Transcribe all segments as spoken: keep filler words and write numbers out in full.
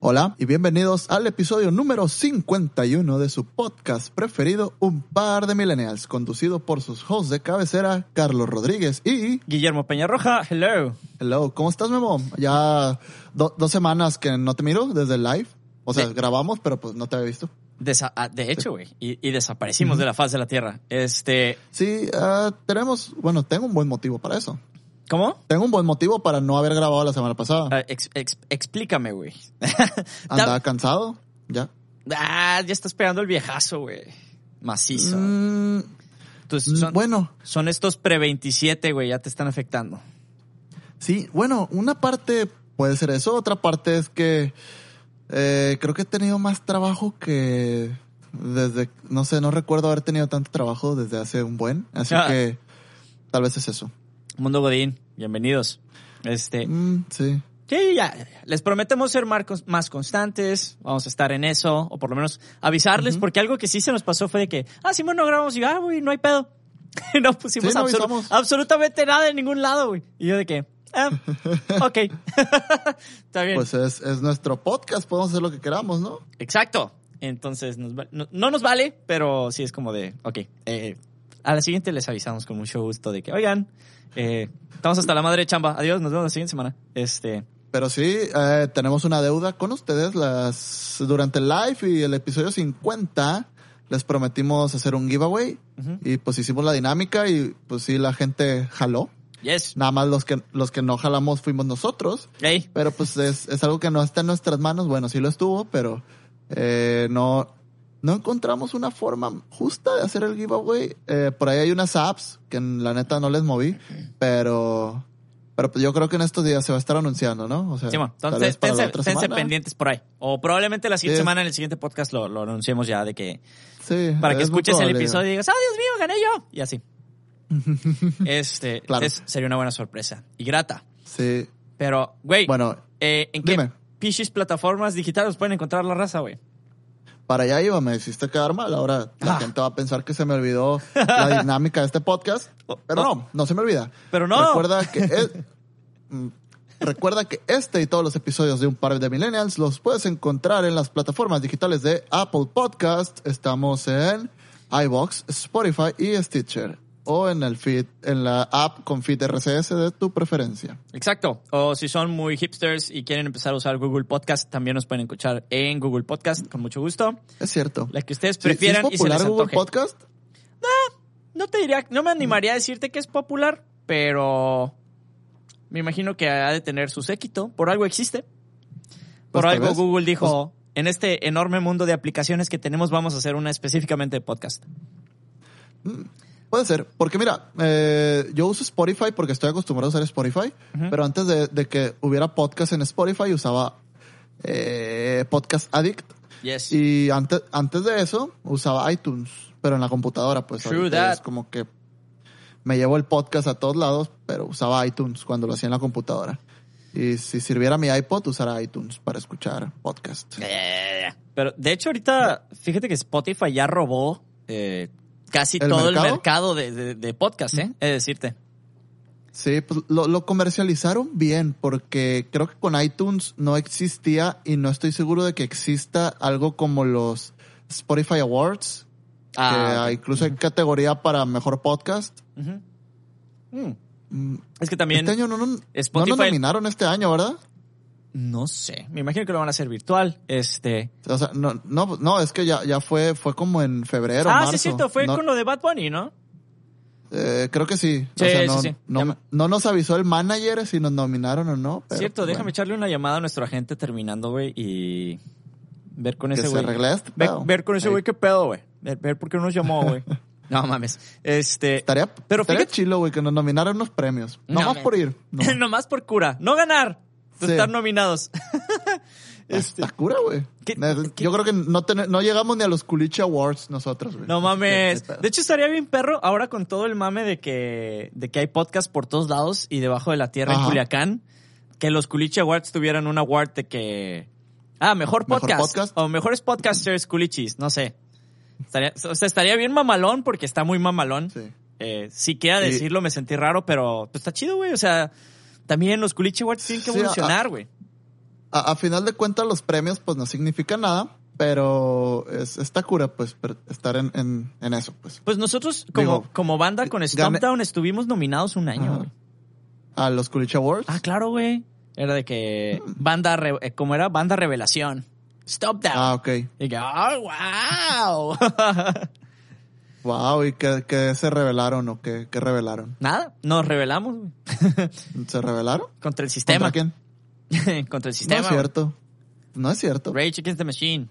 Hola y bienvenidos al episodio número cincuenta y uno de su podcast preferido, Un Par de Millennials, conducido por sus hosts de cabecera, Carlos Rodríguez y... Guillermo Peñarroja. Hello. Hello, ¿cómo estás, Memo? Ya do- dos semanas que no te miro desde el live. O sea, de- grabamos, pero pues no te había visto. Desa- ah, de hecho, güey, y, y desaparecimos uh-huh. de la faz de la Tierra. Este... Sí, uh, tenemos... Bueno, tengo un buen motivo para eso. ¿Cómo? Tengo un buen motivo para no haber grabado la semana pasada. Uh, ex, ex, explícame, güey. Andaba cansado, ya. Ah, ya estás pegando el viejazo, güey. Macizo. Mm, Entonces, son, bueno. Son estos pre veintisiete, güey, ya te están afectando. Sí, bueno, una parte puede ser eso, otra parte es que eh, creo que he tenido más trabajo que desde, no sé, no recuerdo haber tenido tanto trabajo desde hace un buen, así ah. que tal vez es eso. Mundo Godín, bienvenidos. Este, mm, sí. Sí, ya, les prometemos ser más constantes, vamos a estar en eso, o por lo menos avisarles, uh-huh. porque algo que sí se nos pasó fue de que, ah, sí, bueno, no grabamos, y ah, güey, no hay pedo. No pusimos sí, no absolu- absolutamente nada en ningún lado, güey. Y yo de que, ah, ok. Está bien. Pues es, es nuestro podcast, podemos hacer lo que queramos, ¿no? Exacto. Entonces, nos va- no, no nos vale, pero sí es como de, ok, eh, a la siguiente les avisamos con mucho gusto de que, oigan, eh, estamos hasta la madre de chamba, adiós, nos vemos la siguiente semana. Este... Pero sí, eh, tenemos una deuda con ustedes. Las durante el live y el episodio cincuenta les prometimos hacer un giveaway uh-huh. y pues hicimos la dinámica y pues sí, la gente jaló. Yes. Nada más los que los que no jalamos fuimos nosotros. Hey. Pero pues es, es algo que no está en nuestras manos. Bueno, sí lo estuvo, pero eh, no, no encontramos una forma justa de hacer el giveaway. Eh, por ahí hay unas apps que en la neta no les moví, pero... Pero pues yo creo que en estos días se va a estar anunciando, ¿no? O sea, sí, bueno, entonces esténse pendientes por ahí. O probablemente la siguiente sí. semana en el siguiente podcast lo, lo anunciemos ya de que... Sí. Para que escuches el episodio y digas, ¡ah, Dios mío, gané yo! Y así. este, claro. es, sería una buena sorpresa. Y grata. Sí. Pero, güey, bueno, eh, ¿en qué pichis plataformas digitales pueden encontrar la raza, güey? Para allá iba, me hiciste quedar mal. Ahora la ah. gente va a pensar que se me olvidó la dinámica de este podcast. Pero oh. no, no se me olvida. Pero no. Recuerda que es, recuerda que este y todos los episodios de Un Par de Millennials los puedes encontrar en las plataformas digitales de Apple Podcast. Estamos en iVoox, Spotify y Stitcher. O en el feed, en la app con feed R S S de tu preferencia. Exacto. O si son muy hipsters y quieren empezar a usar Google Podcast, también nos pueden escuchar en Google Podcast, con mucho gusto. Es cierto. La que ustedes prefieran. ¿Sí, ¿sí es popular y se les Google antoje. Podcast? No, no te diría, no me animaría a decirte que es popular, pero me imagino que ha de tener su séquito. Por algo existe. Por pues algo vez. Google dijo, pues, en este enorme mundo de aplicaciones que tenemos, vamos a hacer una específicamente de podcast. Mm. Puede ser, porque mira, eh, yo uso Spotify porque estoy acostumbrado a usar Spotify, uh-huh. pero antes de, de que hubiera podcast en Spotify usaba eh, Podcast Addict. Yes. Y antes, antes de eso usaba iTunes, pero en la computadora, pues True that. Es como que me llevo el podcast a todos lados, pero usaba iTunes cuando lo hacía en la computadora. Y si sirviera mi iPod, usara iTunes para escuchar podcast. Yeah. Pero de hecho ahorita, fíjate que Spotify ya robó... Eh, Casi ¿El todo mercado? el mercado de, de, de podcast, ¿eh? Es decirte. Sí, pues lo, lo comercializaron bien porque creo que con iTunes no existía y no estoy seguro de que exista algo como los Spotify Awards. Ah, que incluso uh-huh. hay categoría para mejor podcast. Uh-huh. Mm. Es que también... Este año no, no, Spotify... no nos nominaron este año, ¿verdad? No sé, me imagino que lo van a hacer virtual, este... O sea, no, no, no, es que ya, ya fue, fue como en febrero, ah, marzo. sí, es cierto, fue no, con lo de Bad Bunny, ¿no? Eh, creo que sí. Sí, o sea, no, sí, sí. No, no, no nos avisó el manager si nos nominaron o no. Pero, cierto, déjame bueno. echarle una llamada a nuestro agente terminando, güey, y ver con que ese se güey. arregle este ver, pedo. ver con ese güey qué pedo, güey. Ver, ver por qué nos llamó, güey. No mames. Este, estaría pero estaría fíjate, chilo, güey, que nos nominaran unos premios. No, Nomás por ir. No. Nomás por cura. No ganar. Sí. Estar nominados. este, Está cura, güey. Yo creo que no, ten, no llegamos ni a los Culichi Awards nosotros, güey. No mames. De hecho, estaría bien perro ahora con todo el mame de que, de que hay podcast por todos lados y debajo de la tierra Ajá. en Culiacán. Que los Culichi Awards tuvieran un award de que... Ah, mejor podcast. ¿Mejor podcast? O mejores podcasters Culichis. No sé. Estaría, o sea, estaría bien mamalón porque está muy mamalón. Sí. Eh, si quiera decirlo, y... me sentí raro, pero pues está chido, güey. O sea... También los Culichi Awards tienen que evolucionar, güey. Sí, a, a final de cuentas los premios pues no significan nada, pero es, está cura pues estar en, en, en eso pues. Pues nosotros como, Digo, como banda con Stomp Down estuvimos nominados un año. Güey. ¿A los Culichi Awards? Ah, claro, güey. Era de que banda, re, ¿cómo era? Banda Revelación. Stop Down. Ah, ok. Y que, oh, wow. Wow, ¿y qué, qué se revelaron o qué, qué revelaron? Nada, nos revelamos, güey. ¿Se revelaron? Contra el sistema. ¿Contra quién? Contra el sistema. No es cierto. Wey. No es cierto. Rage Against the Machine.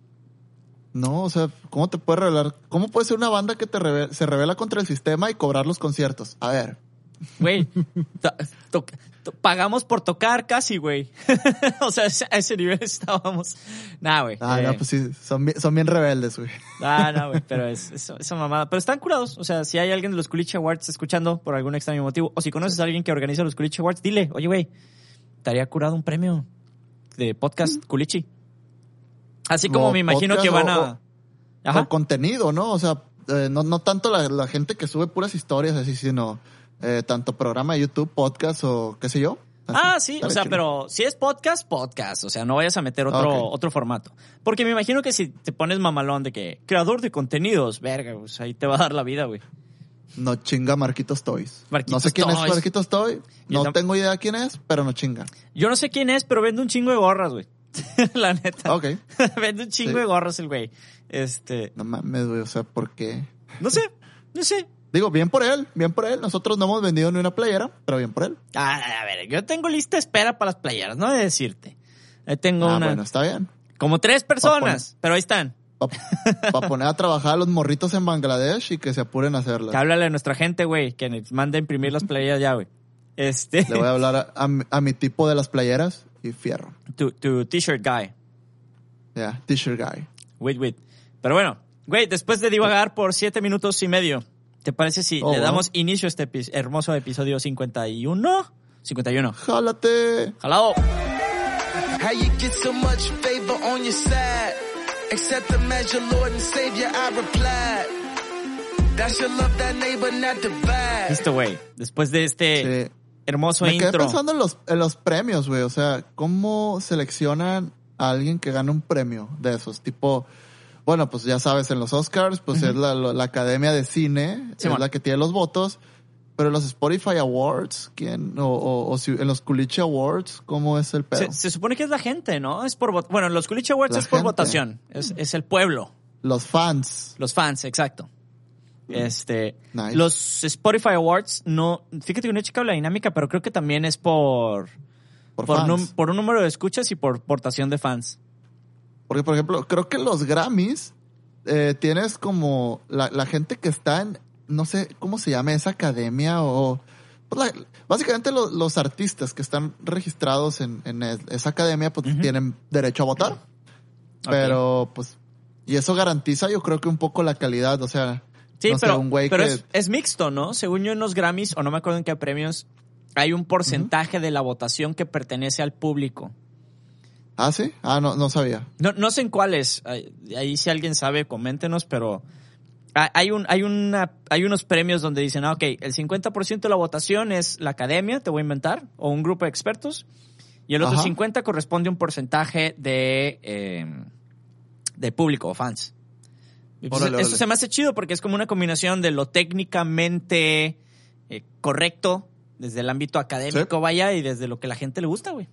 No, o sea, ¿cómo te puede revelar? ¿Cómo puede ser una banda que te revela, se revela contra el sistema y cobrar los conciertos? A ver. Güey, to, to, to, pagamos por tocar casi, güey. O sea, a ese nivel estábamos. Nah, güey. Ah, eh. no, pues sí, son, son bien rebeldes, güey. Ah, no, güey, pero es, es esa mamada. Pero están curados. O sea, si hay alguien de los Culichi Awards escuchando por algún extraño motivo, o si conoces a alguien que organiza los Culichi Awards, dile, oye, güey, estaría curado un premio de podcast Culichi. Así como o me imagino que van a... O, Ajá. o contenido, ¿no? O sea, eh, no, no tanto la, la gente que sube puras historias así, sino eh, tanto programa de YouTube, podcast o qué sé yo. Así, ah, sí, o sea, chido. Pero si es podcast, podcast. O sea, no vayas a meter otro, okay. otro formato. Porque me imagino que si te pones mamalón de que creador de contenidos, verga, pues ahí te va a dar la vida, güey. No chinga Marquitos Toys. Marquitos no sé quién Toys. es Marquitos Toys. No tam- tengo idea quién es, pero no chinga. Yo no sé quién es, pero vende un chingo de gorras, güey. La neta. Ok. Vende un chingo sí. de gorras el güey. Este. No mames, güey, o sea, ¿por qué? No sé, no sé. Digo, bien por él, bien por él. Nosotros no hemos vendido ni una playera, pero bien por él. Ah, a ver, yo tengo lista de espera para las playeras, no de decirte. Ahí tengo ah, una. bueno, está bien. Como tres personas, poner, pero ahí están. Para pa poner a trabajar a los morritos en Bangladesh y que se apuren a hacerlas. Háblale a nuestra gente, güey, que nos mande a imprimir las playeras ya, güey. Este. Le voy a hablar a, a, a mi tipo de las playeras y fierro. Tu, tu t-shirt guy. Ya, yeah, t-shirt guy. Wait, wait. Pero bueno, güey, después de divagar por siete minutos y medio, ¿te parece si oh, le damos wow. inicio a este epi- hermoso episodio cincuenta y uno? cincuenta y uno. Jálate. Jalado. How you get so much favor on your side? Accept the measure, Lord and Savior, I replied. That's your love, that neighbor, not divide. Listo, güey. Después de este sí. hermoso Me intro. Me quedé pensando en los, en los premios, güey. O sea, ¿cómo seleccionan a alguien que gana un premio de esos? Tipo, bueno, pues ya sabes, en los Oscars, pues uh-huh. es la, la Academia de Cine, sí, es man. la que tiene los votos. Pero los Spotify Awards, ¿quién? O, o, o si en los Culichi Awards, ¿cómo es el pedo? Se, se supone que es la gente, ¿no? Es por Bueno, en los Culichi Awards la es gente. por votación. Es, es el pueblo. Los fans. Los fans, exacto. Este, nice. Los Spotify Awards, no, fíjate que no he checado la dinámica, pero creo que también es por, por, por, fans. num, por un número de escuchas y por votación de fans. Porque, por ejemplo, creo que los Grammys, eh, tienes como la, la gente que está en, no sé cómo se llama esa academia o, pues la, básicamente lo, los artistas que están registrados en, en esa academia, pues uh-huh. tienen derecho a votar. Okay. Pero, pues, y eso garantiza, yo creo que un poco la calidad, o sea, sí, no pero, sé, un güey pero que... es, es mixto, ¿no? Según yo en los Grammys, o no me acuerdo en qué premios, hay un porcentaje uh-huh. de la votación que pertenece al público. ¿Ah, sí? Ah, no, no sabía. No, no sé en cuáles. Ahí, ahí si alguien sabe, coméntenos, pero hay un, hay una, hay unos premios donde dicen, ah, ok, el cincuenta por ciento de la votación es la academia, te voy a inventar, o un grupo de expertos, y el otro Ajá. cincuenta corresponde a un porcentaje de, eh, de público o fans. Y pues órale, eso órale. se me hace chido porque es como una combinación de lo técnicamente eh, correcto desde el ámbito académico, ¿sí? vaya, y desde lo que la gente le gusta, güey.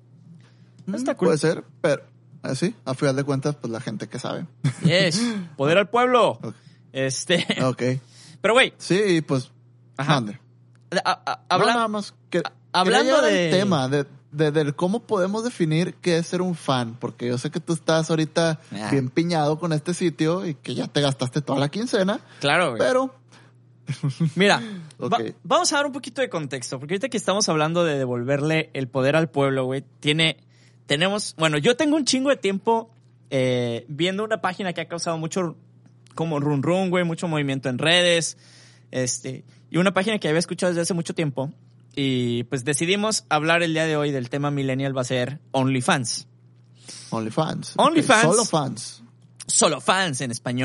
Mm, Está cool. Puede ser, pero eh, sí, a final de cuentas, pues la gente que sabe. Yes, poder al pueblo. Okay. Este. Ok. Pero, güey. Sí, pues. Ajá. Mande. A, a, habla, no, nada más. Que, a, hablando del de... tema, de, de, de cómo podemos definir qué es ser un fan. Porque yo sé que tú estás ahorita ah. bien piñado con este sitio y que ya te gastaste toda la quincena. Claro, güey. Pero. Mira, okay. va, vamos a dar un poquito de contexto. Porque ahorita que estamos hablando de devolverle el poder al pueblo, güey, tiene. Tenemos. Bueno, yo tengo un chingo de tiempo eh, viendo una página que ha causado mucho. Como run run, güey, mucho movimiento en redes. Este. Y una página que había escuchado desde hace mucho tiempo. Y pues decidimos hablar el día de hoy del tema millennial, va a ser OnlyFans. OnlyFans. OnlyFans. Okay. Solo fans. Solo fans en español.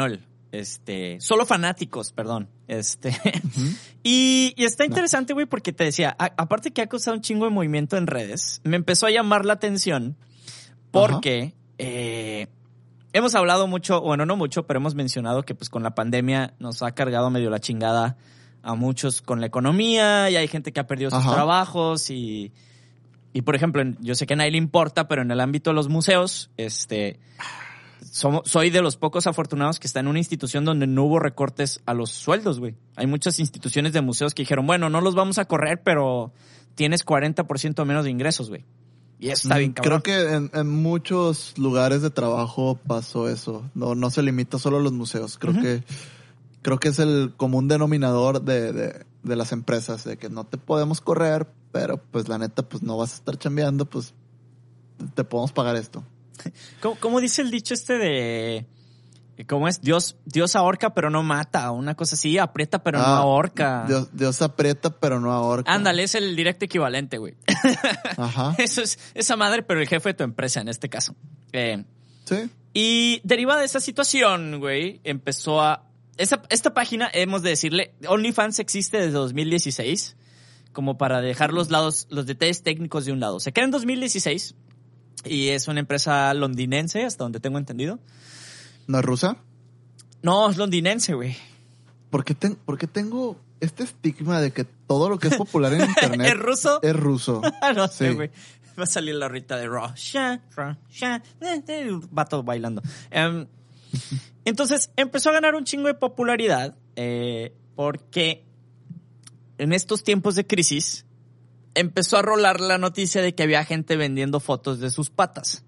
Este, solo fanáticos, perdón. Este, uh-huh. y, y está interesante, güey, porque te decía, a, aparte que ha causado un chingo de movimiento en redes, me empezó a llamar la atención porque uh-huh. eh, hemos hablado mucho, bueno, no mucho, pero hemos mencionado que pues con la pandemia nos ha cargado medio la chingada a muchos con la economía y hay gente que ha perdido sus uh-huh. trabajos y, y, por ejemplo, yo sé que a nadie le importa, pero en el ámbito de los museos, este... Somos, soy de los pocos afortunados que está en una institución donde no hubo recortes a los sueldos, güey. Hay muchas instituciones de museos que dijeron, bueno, no los vamos a correr, pero tienes cuarenta por ciento menos de ingresos, güey. Y eso está bien cabrón. Creo que en, en muchos lugares de trabajo pasó eso. No, no se limita solo a los museos. Creo uh-huh. que creo que es el común denominador de, de, de las empresas, de que no te podemos correr, pero pues la neta, pues no vas a estar chambeando, pues te podemos pagar esto. ¿Cómo, cómo dice el dicho este de... ¿Cómo es? Dios, Dios ahorca pero no mata. Una cosa así, aprieta pero ah, no ahorca. Dios, Dios aprieta pero no ahorca. Ándale, es el directo equivalente, güey. Ajá. Eso es esa madre, pero el jefe de tu empresa en este caso. Eh, sí. Y derivada de esa situación, güey, empezó a... Esta, esta página, hemos de decirle, OnlyFans existe desde dos mil dieciséis, como para dejar los lados, los detalles técnicos de un lado. Se crea en dos mil dieciséis... Y es una empresa londinense, hasta donde tengo entendido. ¿No es rusa? No, es londinense, güey. ¿Por qué, ten, ¿Por qué tengo este estigma de que todo lo que es popular en internet es ruso? Es ruso. No sí. sé, güey. Va a salir la Rita de Raw. Sha, ra, sha, eh, eh, vato bailando. Um, entonces, empezó a ganar un chingo de popularidad eh, porque en estos tiempos de crisis empezó a rolar la noticia de que había gente vendiendo fotos de sus patas.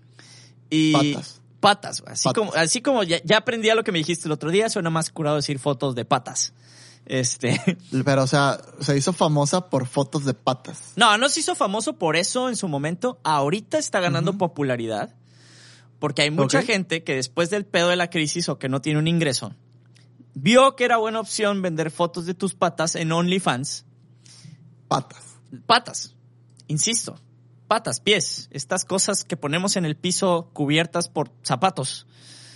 Y patas. Patas, así patas. como, así como ya, ya aprendí a lo que me dijiste el otro día, suena más curado decir fotos de patas. Este. Pero, o sea, se hizo famosa por fotos de patas. No, no se hizo famoso por eso en su momento. Ahorita está ganando uh-huh. popularidad. Porque hay mucha okay. gente que después del pedo de la crisis o que no tiene un ingreso, vio que era buena opción vender fotos de tus patas en OnlyFans. Patas. Patas, insisto, patas, pies, estas cosas que ponemos en el piso cubiertas por zapatos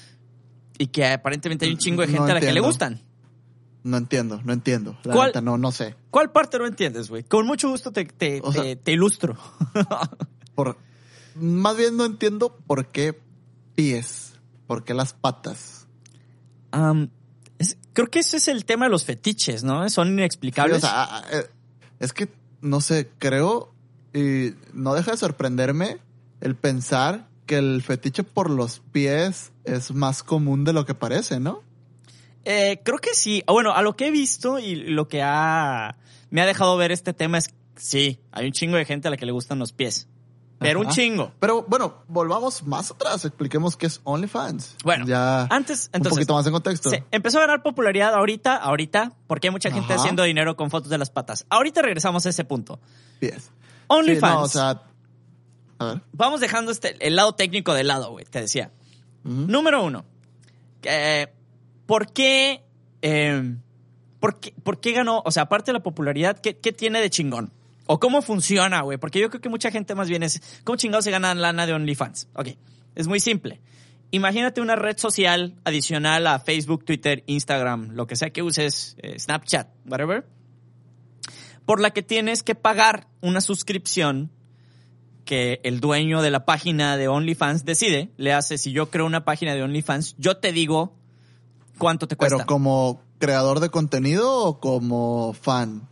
y que aparentemente hay un chingo de gente no a la que le gustan. No entiendo, no entiendo. La ¿Cuál, neta, no, no sé. ¿Cuál parte no entiendes, güey? Con mucho gusto te, te, te, sea, te ilustro. por, más bien no entiendo por qué pies, por qué las patas. Um, es, creo que ese es el tema de los fetiches, ¿no? Son inexplicables. Sí, o sea, es que no sé, creo y no deja de sorprenderme el pensar que el fetiche por los pies es más común de lo que parece, ¿no? Eh, creo que sí. Bueno, a lo que he visto y lo que ha me ha dejado ver este tema es sí, hay un chingo de gente a la que le gustan los pies. Pero Ajá. un chingo. Pero bueno, volvamos más atrás, expliquemos qué es OnlyFans. Bueno, ya antes, entonces, un poquito más en contexto. Sí, empezó a ganar popularidad ahorita, ahorita, porque hay mucha gente Ajá. haciendo dinero con fotos de las patas. Ahorita regresamos a ese punto. Pies. OnlyFans. Sí, no, o sea, a ver. Vamos dejando este, el lado técnico de lado, güey, te decía. Uh-huh. Número uno. Eh, ¿Por qué, eh, por qué, por qué ganó? O sea, aparte de la popularidad, ¿qué, qué tiene de chingón? ¿O cómo funciona, güey? Porque yo creo que mucha gente más bien es, ¿cómo chingados se gana lana de OnlyFans? Ok, es muy simple. Imagínate una red social adicional a Facebook, Twitter, Instagram, lo que sea que uses, eh, Snapchat, whatever, por la que tienes que pagar una suscripción que el dueño de la página de OnlyFans decide. Le hace, si yo creo una página de OnlyFans, yo te digo cuánto te cuesta. ¿Pero como creador de contenido o como fan?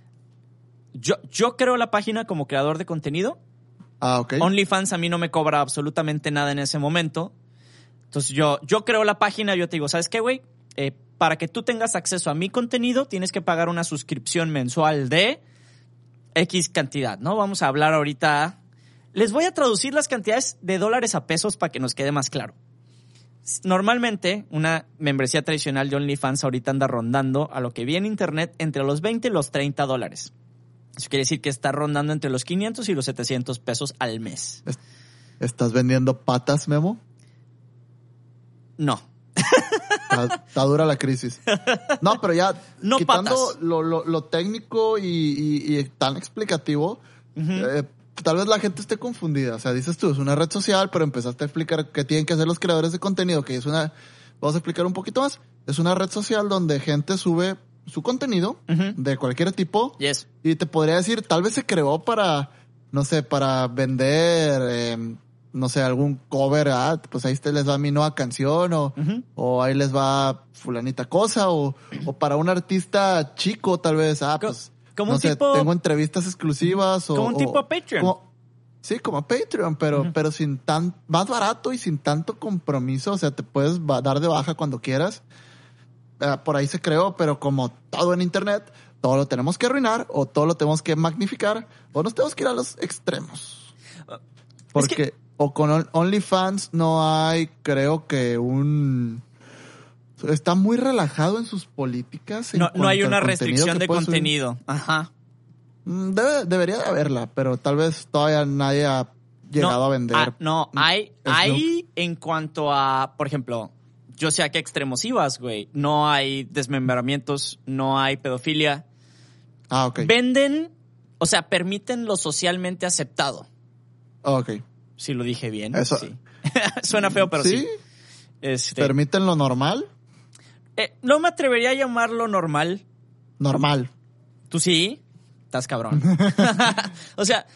Yo, yo creo la página como creador de contenido. Ah, ok. OnlyFans a mí no me cobra absolutamente nada en ese momento. Entonces yo, yo creo la página, yo te digo, ¿sabes qué, güey? Eh, para que tú tengas acceso a mi contenido, tienes que pagar una suscripción mensual de X cantidad, ¿no? Vamos a hablar ahorita. Les voy a traducir las cantidades de dólares a pesos para que nos quede más claro. Normalmente, una membresía tradicional de OnlyFans ahorita anda rondando a lo que vi en internet entre los veinte y los treinta dólares. Eso quiere decir que está rondando entre los quinientos y los setecientos pesos al mes. ¿Estás vendiendo patas, Memo? No. Está, está dura la crisis. No, pero ya no quitando patas. Lo, lo, lo técnico y, y, y tan explicativo, uh-huh. eh, tal vez la gente esté confundida. O sea, dices tú, es una red social, pero empezaste a explicar qué tienen que hacer los creadores de contenido, que es una vamos a explicar un poquito más. Es una red social donde gente sube su contenido uh-huh. de cualquier tipo. Yes. Y te podría decir, tal vez se creó para, no sé, para vender, eh, no sé, algún cover. Ah, pues ahí les va mi nueva canción o, uh-huh. o ahí les va fulanita cosa o, o para un artista chico tal vez. Ah, pues, como no un sé, tipo, tengo entrevistas exclusivas. O, como un o, tipo Patreon. Como, sí, como Patreon, pero, uh-huh. pero sin tan, más barato y sin tanto compromiso. O sea, te puedes dar de baja cuando quieras. Uh, por ahí se creó, pero como todo en internet, todo lo tenemos que arruinar o todo lo tenemos que magnificar o nos tenemos que ir a los extremos. Porque, es que... o con OnlyFans no hay, creo que un... Está muy relajado en sus políticas. En no, no hay una restricción de contenido. Subir. Ajá. Debe, debería de haberla, pero tal vez todavía nadie ha llegado no, a vender. Ah, no, hay, hay en cuanto a, por ejemplo... Yo sé a qué extremos ibas, güey. No hay desmembramientos, no hay pedofilia. Ah, ok. Venden, o sea, permiten lo socialmente aceptado. Ok. Si lo dije bien. Eso. Sí. Suena feo, pero sí. ¿Sí? Este, ¿Permiten lo normal? Eh, no me atrevería a llamarlo normal. Normal. ¿Tú sí? Estás cabrón. O sea...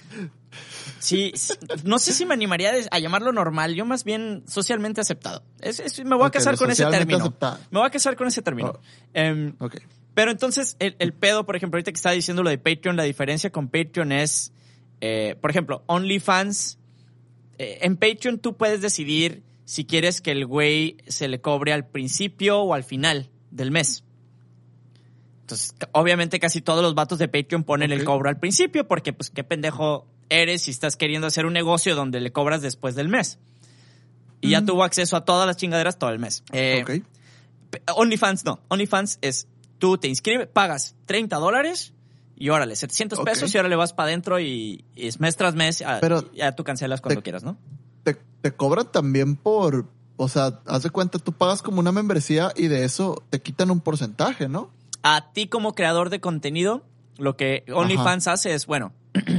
Sí, no sé si me animaría a llamarlo normal, yo más bien socialmente aceptado. Es, es, me voy a okay, casar con ese término. Aceptado. Me voy a casar con ese término. Oh. Um, okay. Pero entonces, el, el pedo, por ejemplo, ahorita que estaba diciendo lo de Patreon, la diferencia con Patreon es, eh, por ejemplo, OnlyFans. Eh, en Patreon tú puedes decidir si quieres que el güey se le cobre al principio o al final del mes. Entonces, obviamente casi todos los vatos de Patreon ponen okay. el cobro al principio porque, pues, qué pendejo eres si estás queriendo hacer un negocio donde le cobras después del mes. Y mm. ya tuvo acceso a todas las chingaderas todo el mes. Eh, okay. OnlyFans no. OnlyFans es, tú te inscribes, pagas treinta dólares y órale, setecientos okay. pesos y ahora le vas para adentro y, y es mes tras mes. A, Pero ya tú cancelas cuando te, quieras, ¿no? Te, te cobran también por, o sea, haz de cuenta, tú pagas como una membresía y de eso te quitan un porcentaje, ¿no? A ti como creador de contenido, lo que OnlyFans Ajá. hace es, bueno...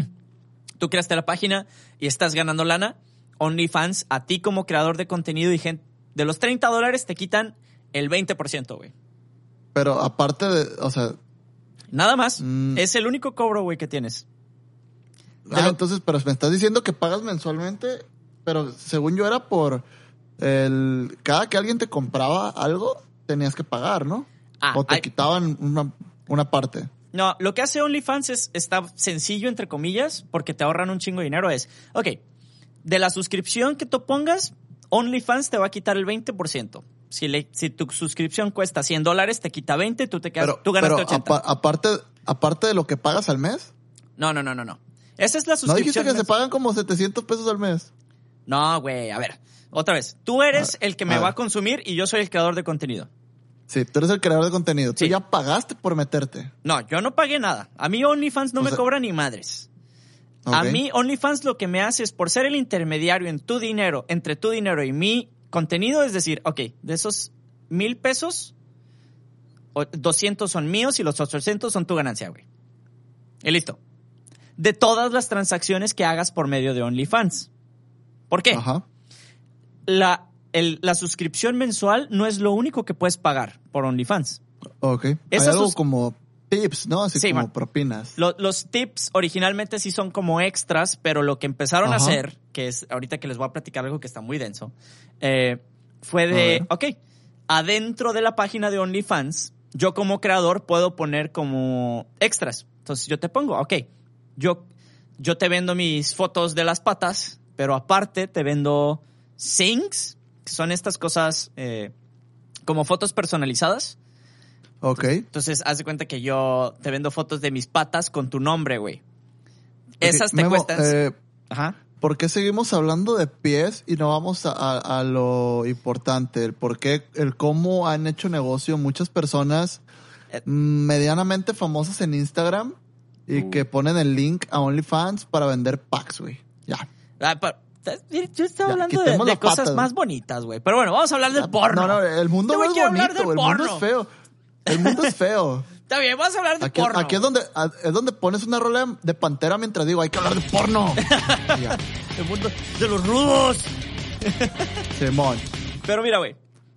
Tú creaste la página y estás ganando lana. OnlyFans, a ti como creador de contenido y gente, de los treinta dólares te quitan el veinte por ciento, güey. Pero aparte de, o sea... Nada más. Mmm, es el único cobro, güey, que tienes. Ah, lo... entonces, pero me estás diciendo que pagas mensualmente, pero según yo era por el... Cada que alguien te compraba algo, tenías que pagar, ¿no? Ah, o te hay... quitaban una, una parte. No, lo que hace OnlyFans es, está sencillo, entre comillas, porque te ahorran un chingo de dinero. Es, ok, de la suscripción que tú pongas, OnlyFans te va a quitar el veinte por ciento. Si, le, si tu suscripción cuesta cien dólares, te quita veinte, tú te quedas, pero, tú ganaste pero ochenta. Apa, aparte, aparte de lo que pagas al mes. No, no, no, no, no. Esa es la suscripción. ¿No dijiste que se pagan como setecientos pesos al mes? No, güey, a ver. Otra vez. Tú eres el que me va a consumir y yo soy el creador de contenido. Sí, tú eres el creador de contenido. Sí. Tú ya pagaste por meterte. No, yo no pagué nada. A mí OnlyFans no o me sea, cobra ni madres. Okay. A mí OnlyFans lo que me hace es, por ser el intermediario en tu dinero, entre tu dinero y mi contenido, es decir, ok, de esos mil pesos, doscientos son míos y los ochocientos son tu ganancia, güey. Y listo. De todas las transacciones que hagas por medio de OnlyFans. ¿Por qué? Ajá. La... El, la suscripción mensual no es lo único que puedes pagar por OnlyFans. Ok. Hay algo sus... como tips, ¿no? Así sí, como man. propinas. Lo, los tips originalmente sí son como extras, pero lo que empezaron Ajá. a hacer, que es ahorita que les voy a platicar algo que está muy denso, eh, fue de, ok, adentro de la página de OnlyFans, yo como creador puedo poner como extras. Entonces yo te pongo, ok, yo, yo te vendo mis fotos de las patas, pero aparte te vendo sings, que son estas cosas eh, como fotos personalizadas. Ok. Entonces, haz de cuenta que yo te vendo fotos de mis patas con tu nombre, güey. Okay. Esas te Memo, cuestan... Eh, Ajá. ¿Por qué seguimos hablando de pies y no vamos a, a, a lo importante? El por qué, el cómo han hecho negocio muchas personas eh. medianamente famosas en Instagram y uh. que ponen el link a OnlyFans para vender packs, güey. Ya. Ah, pero... Yo estaba ya, hablando de, de cosas patas, más bonitas, güey. Pero bueno, vamos a hablar del porno. No, no, el mundo no es bonito, el mundo es feo. El mundo es feo. Está bien, vamos a hablar de aquí, porno. Aquí es donde, es donde pones una rola de Pantera mientras digo, hay que hablar de porno. El mundo de los rudos. Simón. Pero mira, güey.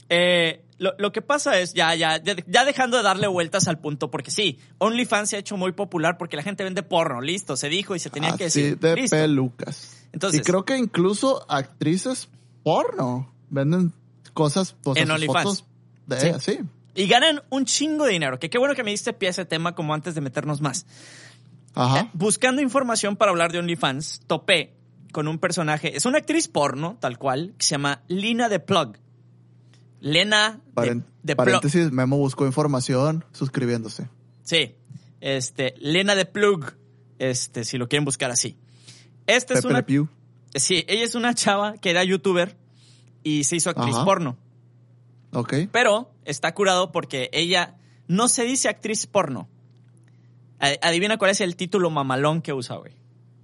Eh, lo, lo que pasa es, ya, ya, ya dejando de darle vueltas al punto, porque sí, OnlyFans se ha hecho muy popular porque la gente vende porno, listo, se dijo y se tenía Así que decir. de listo. pelucas. Entonces, y creo que incluso actrices porno venden cosas, o sea, en sus OnlyFans. fotos de Sí. ellas, sí. Y ganan un chingo de dinero, que qué bueno que me diste pie a ese tema como antes de meternos más. Ajá. Eh, buscando información para hablar de OnlyFans, topé con un personaje, es una actriz porno, tal cual, que se llama Lena the Plug. Lena Paren- de, de Plug. paréntesis, Memo buscó información suscribiéndose. Sí, este, Lena the Plug, este, si lo quieren buscar así. Esta es Pepe Le una... Pew. Sí, ella es una chava que era youtuber y se hizo actriz Ajá. porno. Ok. Pero está curado porque ella no se dice actriz porno. Adivina cuál es el título mamalón que usa, güey.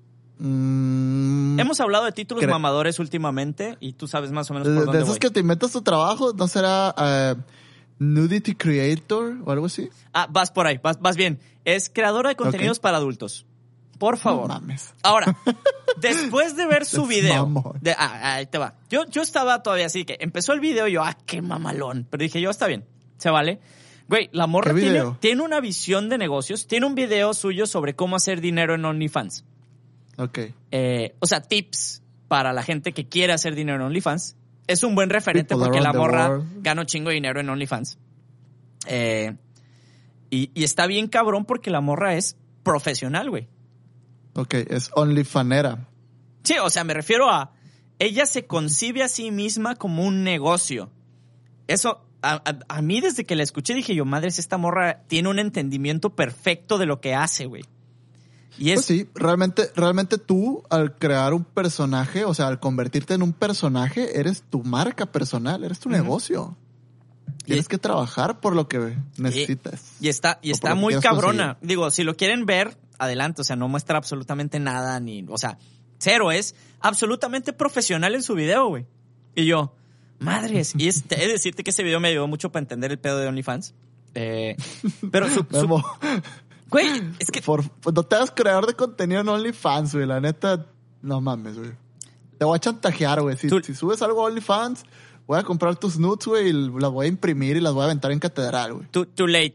Mm, Hemos hablado de títulos cre- mamadores últimamente y tú sabes más o menos por de, dónde de esos voy. que te inventas tu trabajo, ¿no será eh, Nudity Creator o algo así? Ah, vas por ahí, vas, vas bien. Es creadora de contenidos Ok. para adultos. Por favor. No mames. Ahora, después de ver su Es video... mamón. De, ah, ahí te va. Yo, yo estaba todavía así que empezó el video y yo, ah, qué mamalón. Pero dije, yo, está bien, se vale. Güey, la morra ¿Qué tiene, video? tiene una visión de negocios. Tiene un video suyo sobre cómo hacer dinero en OnlyFans. Ok. Eh, o sea, tips para la gente que quiere hacer dinero en OnlyFans. Es un buen referente People porque la around the morra world. gana un chingo de dinero en OnlyFans. Eh, y, y está bien cabrón porque la morra es profesional, güey. Ok, es OnlyFanera. Sí, o sea, me refiero a... Ella se concibe a sí misma como un negocio. Eso, a, a, a mí desde que la escuché dije yo, madres, esta morra tiene un entendimiento perfecto de lo que hace, güey. Y es... Pues sí, realmente, realmente tú al crear un personaje, o sea, al convertirte en un personaje, eres tu marca personal, eres tu Ujú. negocio. Tienes Y- que trabajar por lo que necesitas. Y está, y O está por lo que muy quieras cabrona. Digo, si lo quieren ver, adelante. O sea, no muestra absolutamente nada, ni, o sea, cero. Es absolutamente profesional en su video, güey. Y yo, madres. Y es, he de decirte que ese video me ayudó mucho para entender el pedo de OnlyFans. Eh, pero su, su- Memo, güey, es que por, pues no te hagas creador de contenido en OnlyFans, güey. La neta, no mames, güey. Te voy a chantajear, güey. Si, Tú- si subes algo a OnlyFans, voy a comprar tus nudes, güey, y las voy a imprimir y las voy a aventar en catedral, güey. too, too late.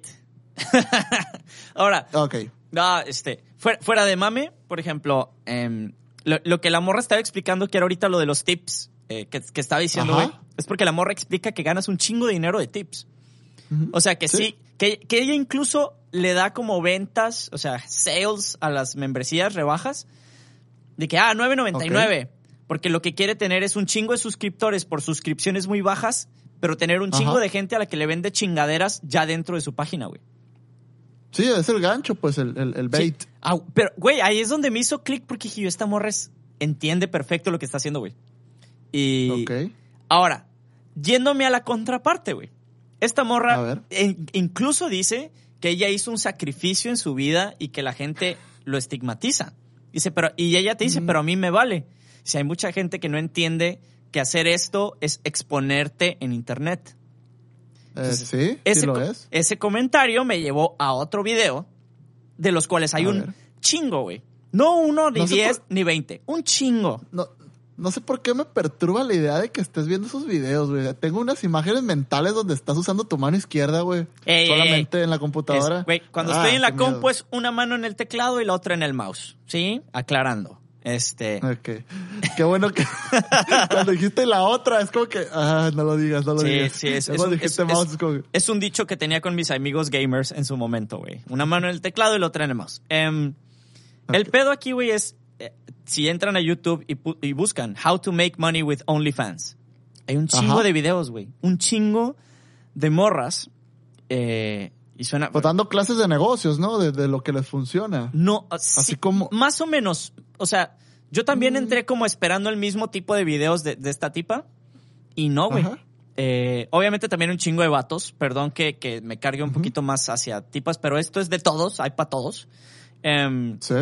Ahora, Ok. no, este, fuera, fuera de mame, por ejemplo, em, lo, lo que la morra estaba explicando, que era ahorita lo de los tips, eh, que, que estaba diciendo, Ajá. güey, es porque la morra explica que ganas un chingo de dinero de tips. Ujú. O sea, que sí, Sí. que, que ella incluso le da como ventas, o sea, sales a las membresías, rebajas, de que, ah, nueve noventa y nueve, porque lo que quiere tener es un chingo de suscriptores por suscripciones muy bajas, pero tener un chingo Ajá. de gente a la que le vende chingaderas ya dentro de su página, güey. Sí, es el gancho, pues, el, el, el bait. Sí. Ah, pero, güey, ahí es donde me hizo clic porque dije yo, esta morra es- entiende perfecto lo que está haciendo, güey. Y Ok. ahora, yéndome a la contraparte, güey. Esta A morra ver. en- incluso dice que ella hizo un sacrificio en su vida y que la gente lo estigmatiza. Dice, pero, y ella te dice, Ujú. pero a mí me vale. Si hay mucha gente que no entiende que hacer esto es exponerte en internet. Eh, sí, Ese, sí lo co- es. ese comentario me llevó a otro video de los cuales hay A un ver. chingo, güey. No uno, ni No sé diez, por- ni veinte. Un chingo. No, no sé por qué me perturba la idea de que estés viendo esos videos, güey. Tengo unas imágenes mentales donde estás usando tu mano izquierda, güey. Ey, Solamente ey, en la computadora. Es- güey, cuando Ah, estoy en la qué miedo. compu es una mano en el teclado y la otra en el mouse. ¿Sí? Aclarando. Este. Ok. Qué bueno que cuando dijiste la otra es como que, ah, no lo digas, no lo Sí, digas. sí, es, Ya es cuando un, dijiste es- mouse es- es como, es un dicho que tenía con mis amigos gamers en su momento, güey. Una mano en el teclado y la otra en el mouse. Em, El Ok. pedo aquí, güey, es eh, si entran a YouTube y, pu- y buscan How to make money with OnlyFans. Hay un chingo Ajá. de videos, güey. Un chingo de morras. Eh, y suena... pues dando clases de negocios, ¿no? De, de lo que les funciona. No, Así sí, como- más o menos. O sea, yo también Mm. entré como esperando el mismo tipo de videos de, de esta tipa. Y no, güey. Ajá. Eh, obviamente también un chingo de vatos. Perdón que, que me cargue un Ujú. poquito más hacia tipas, pero esto es de todos, hay para todos. Em, Sí.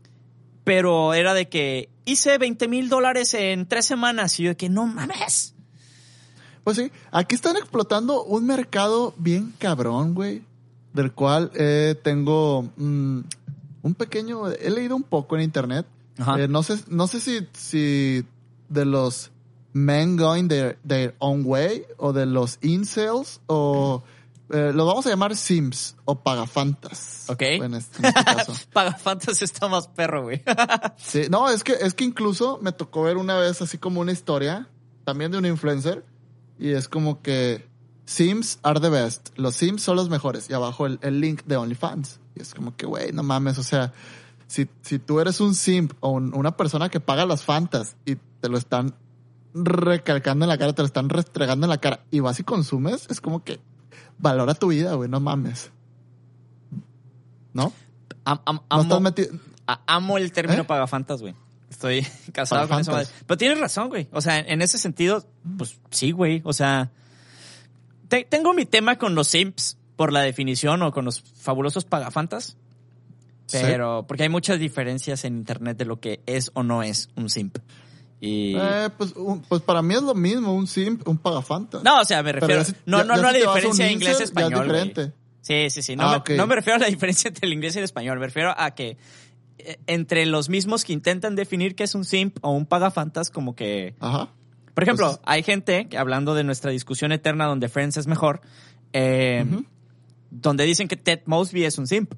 pero era de que hice veinte mil dólares en tres semanas. Y yo de que no mames. Pues sí, aquí están explotando un mercado bien cabrón, güey, del cual eh, tengo mm, un pequeño, he leído un poco en internet. Ajá. Eh, no sé, no sé si, si de los men going their, their own way, o de los incels, o eh, los vamos a llamar sims o pagafantas. Ok. En este, en este caso. Pagafantas está más perro, güey. Sí, no, es que, es que incluso me tocó ver una vez así como una historia, también de un influencer, y es como que Sims are the best. Los Sims son los mejores. Y abajo el, el link de OnlyFans. Y es como que, güey, no mames, o sea, si, si tú eres un simp o un, una persona que paga las fantas y te lo están recalcando en la cara, te lo están restregando en la cara y vas y consumes, es como que valora tu vida, güey, no mames. ¿No? Am, am, No amo, estás metido... a- amo el término ¿Eh? pagafantas, güey. Estoy casado con eso. Pagafantas. Pero tienes razón, güey. O sea, en ese sentido, pues sí, güey. O sea, te- tengo mi tema con los simps por la definición o con los fabulosos pagafantas. Pero, Sí. porque hay muchas diferencias en internet de lo que es o no es un simp. Y... Eh, pues, un- pues para mí es lo mismo, un simp, un pagafantas. No, o sea, me Pero refiero... ya si- no, ya- no, ya no a si la te vas a un diferencia de incel, inglés ya es español, güey. diferente. Sí, sí, sí. No, Ah, me, ok. no me refiero a la diferencia entre el inglés y el español. Me refiero a que eh, entre los mismos que intentan definir qué es un simp o un pagafantas, como que... Ajá. Por ejemplo, Pues- hay gente, que hablando de nuestra discusión eterna donde Friends es mejor, eh, Ujú. donde dicen que Ted Mosby es un simp.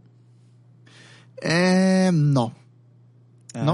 Eh, no. No.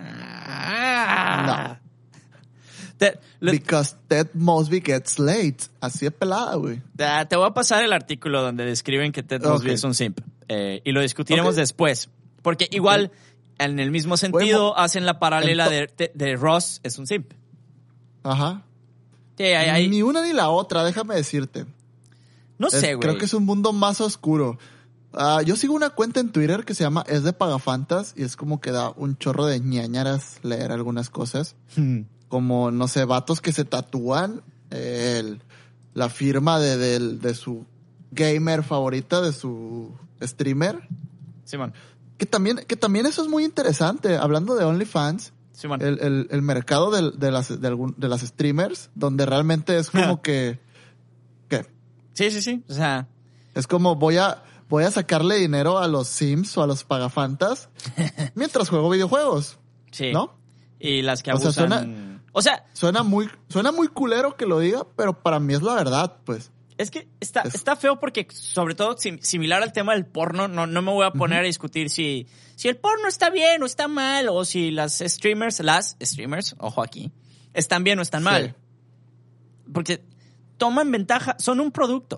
Ah. Te, le- Because Ted Mosby gets late. Así de pelada, güey. ah, te voy a pasar el artículo donde describen que Ted Mosby Ok. es un simp. Eh, y lo discutiremos Ok. después. Porque igual, en el mismo sentido, Bueno, hacen la paralela de, ento- de, de Ross es un simp. Ajá. Sí, hay- hay- Ni una ni la otra, déjame decirte. no Es- sé, güey. creo que es un mundo más oscuro. Ah, yo sigo una cuenta en Twitter que se llama Es de Pagafantas y es como que da un chorro de ñañaras leer algunas cosas. Hmm. Como, no sé, vatos que se tatúan eh, el- la firma de, del- de su gamer favorita, de su streamer. Simón, Que también, que también eso es muy interesante. Hablando de OnlyFans, Simón. el, el, el mercado del- de, las, de, algún- de las streamers, donde realmente es como que, ¿qué? Sí, sí, sí. O sea, Es como voy a, voy a sacarle dinero a los Sims o a los pagafantas mientras juego videojuegos, sí. ¿no? Y las que O sea, abusan... suena- O sea, Suena muy, suena muy culero que lo diga, pero para mí es la verdad, pues. es que está, Es- está feo porque, sobre todo, sim- similar al tema del porno, no, no me voy a poner a discutir si, si el porno está bien o está mal, o si las streamers, las streamers, ojo aquí, están bien o están Sí. mal. Porque toman ventaja, son un producto.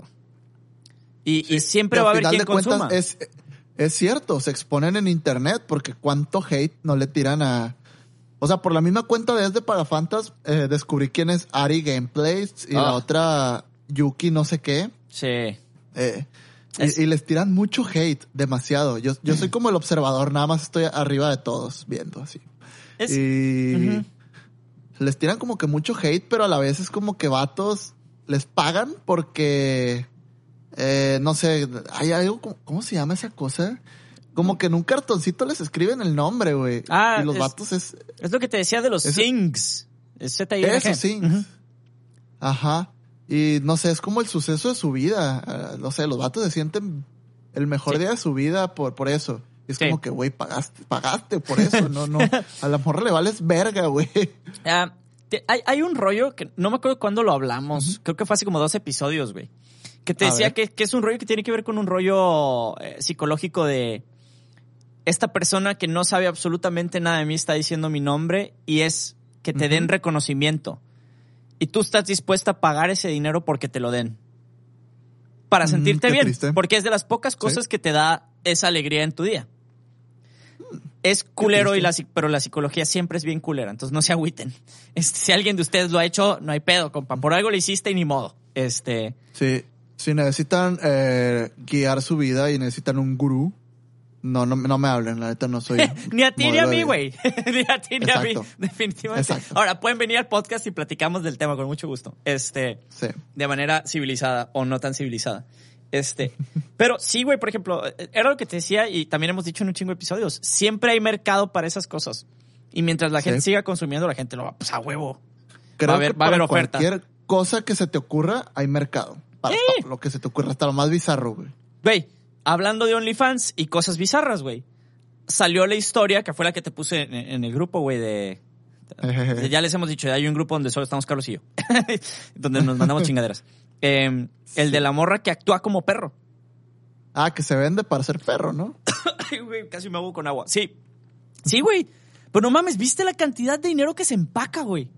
Y, y siempre Y va a al haber final quien de cuentas consuma. es, es cierto, se exponen en internet porque cuánto hate no le tiran a... O sea, por la misma cuenta de Es de Pagafantas, eh, descubrí quién es Ari Gameplays y Ah. la otra Yuki no sé qué. Sí. Eh, Es- y, y les tiran mucho hate, demasiado. Yo, yo soy como el observador, nada más estoy arriba de todos, viendo así. Es, Y Ujú. les tiran como que mucho hate, pero a la vez es como que vatos les pagan porque, eh, no sé, hay algo, como- ¿cómo se llama esa cosa? Como que en un cartoncito les escriben el nombre, güey. Ah, y los es- vatos es... es lo que te decía de los Eso- Sings. Es Z I N G. Eso sí. Ujú. Ajá. Y no sé, es como el suceso de su vida. Ah, no sé, los vatos se sienten el mejor Sí. día de su vida por, por eso. Y es Sí. como que, güey, pagaste, pagaste por eso. No, no. A la morra le vales verga, güey. Ah, te- hay, hay un rollo que no me acuerdo cuándo lo hablamos. Creo que fue hace como dos episodios, güey. Que te A decía ver. que, que es un rollo que tiene que ver con un rollo eh, psicológico de esta persona que no sabe absolutamente nada de mí está diciendo mi nombre y es que te den Ujú. reconocimiento. Y tú estás dispuesta a pagar ese dinero porque te lo den. Para Mm, sentirte qué bien. triste. Porque es de las pocas cosas que te da esa alegría en tu día. Es culero, y triste. la, psi- pero la psicología siempre es bien culera, entonces no se agüiten. Este, si alguien de ustedes lo ha hecho, no hay pedo, compa. Por algo lo hiciste y ni modo. Este, Sí. Si necesitan eh, guiar su vida y necesitan un gurú, no, no, no me hablen, la neta no soy. ni a ti ni a modelo de mí, vida. güey. Ni a ti ni a mí, Exacto. definitivamente. Exacto. Ahora, pueden venir al podcast y platicamos del tema con mucho gusto. Este, Sí. de manera civilizada o no tan civilizada. Este, pero sí, güey, por ejemplo, era lo que te decía y también hemos dicho en un chingo de episodios. Siempre hay mercado para esas cosas. Y mientras la Sí. gente siga consumiendo, la gente lo va, pues a huevo. Creo Va a haber- que va a haber para oferta. cualquier cosa que se te ocurra, hay mercado. Para Sí. todo lo que se te ocurra, hasta lo más bizarro, güey. Güey, hablando de OnlyFans y cosas bizarras, güey. Salió la historia, que fue la que te puse en, en el grupo, güey, de Ya les hemos dicho, hay un grupo donde solo estamos Carlos y yo. Donde nos mandamos chingaderas. Eh, el de la morra que actúa como perro. Ah, que se vende para ser perro, ¿no? Ay, güey, casi me hago con agua. Sí. Sí, güey. Pero no mames, ¿viste la cantidad de dinero que se empaca, güey?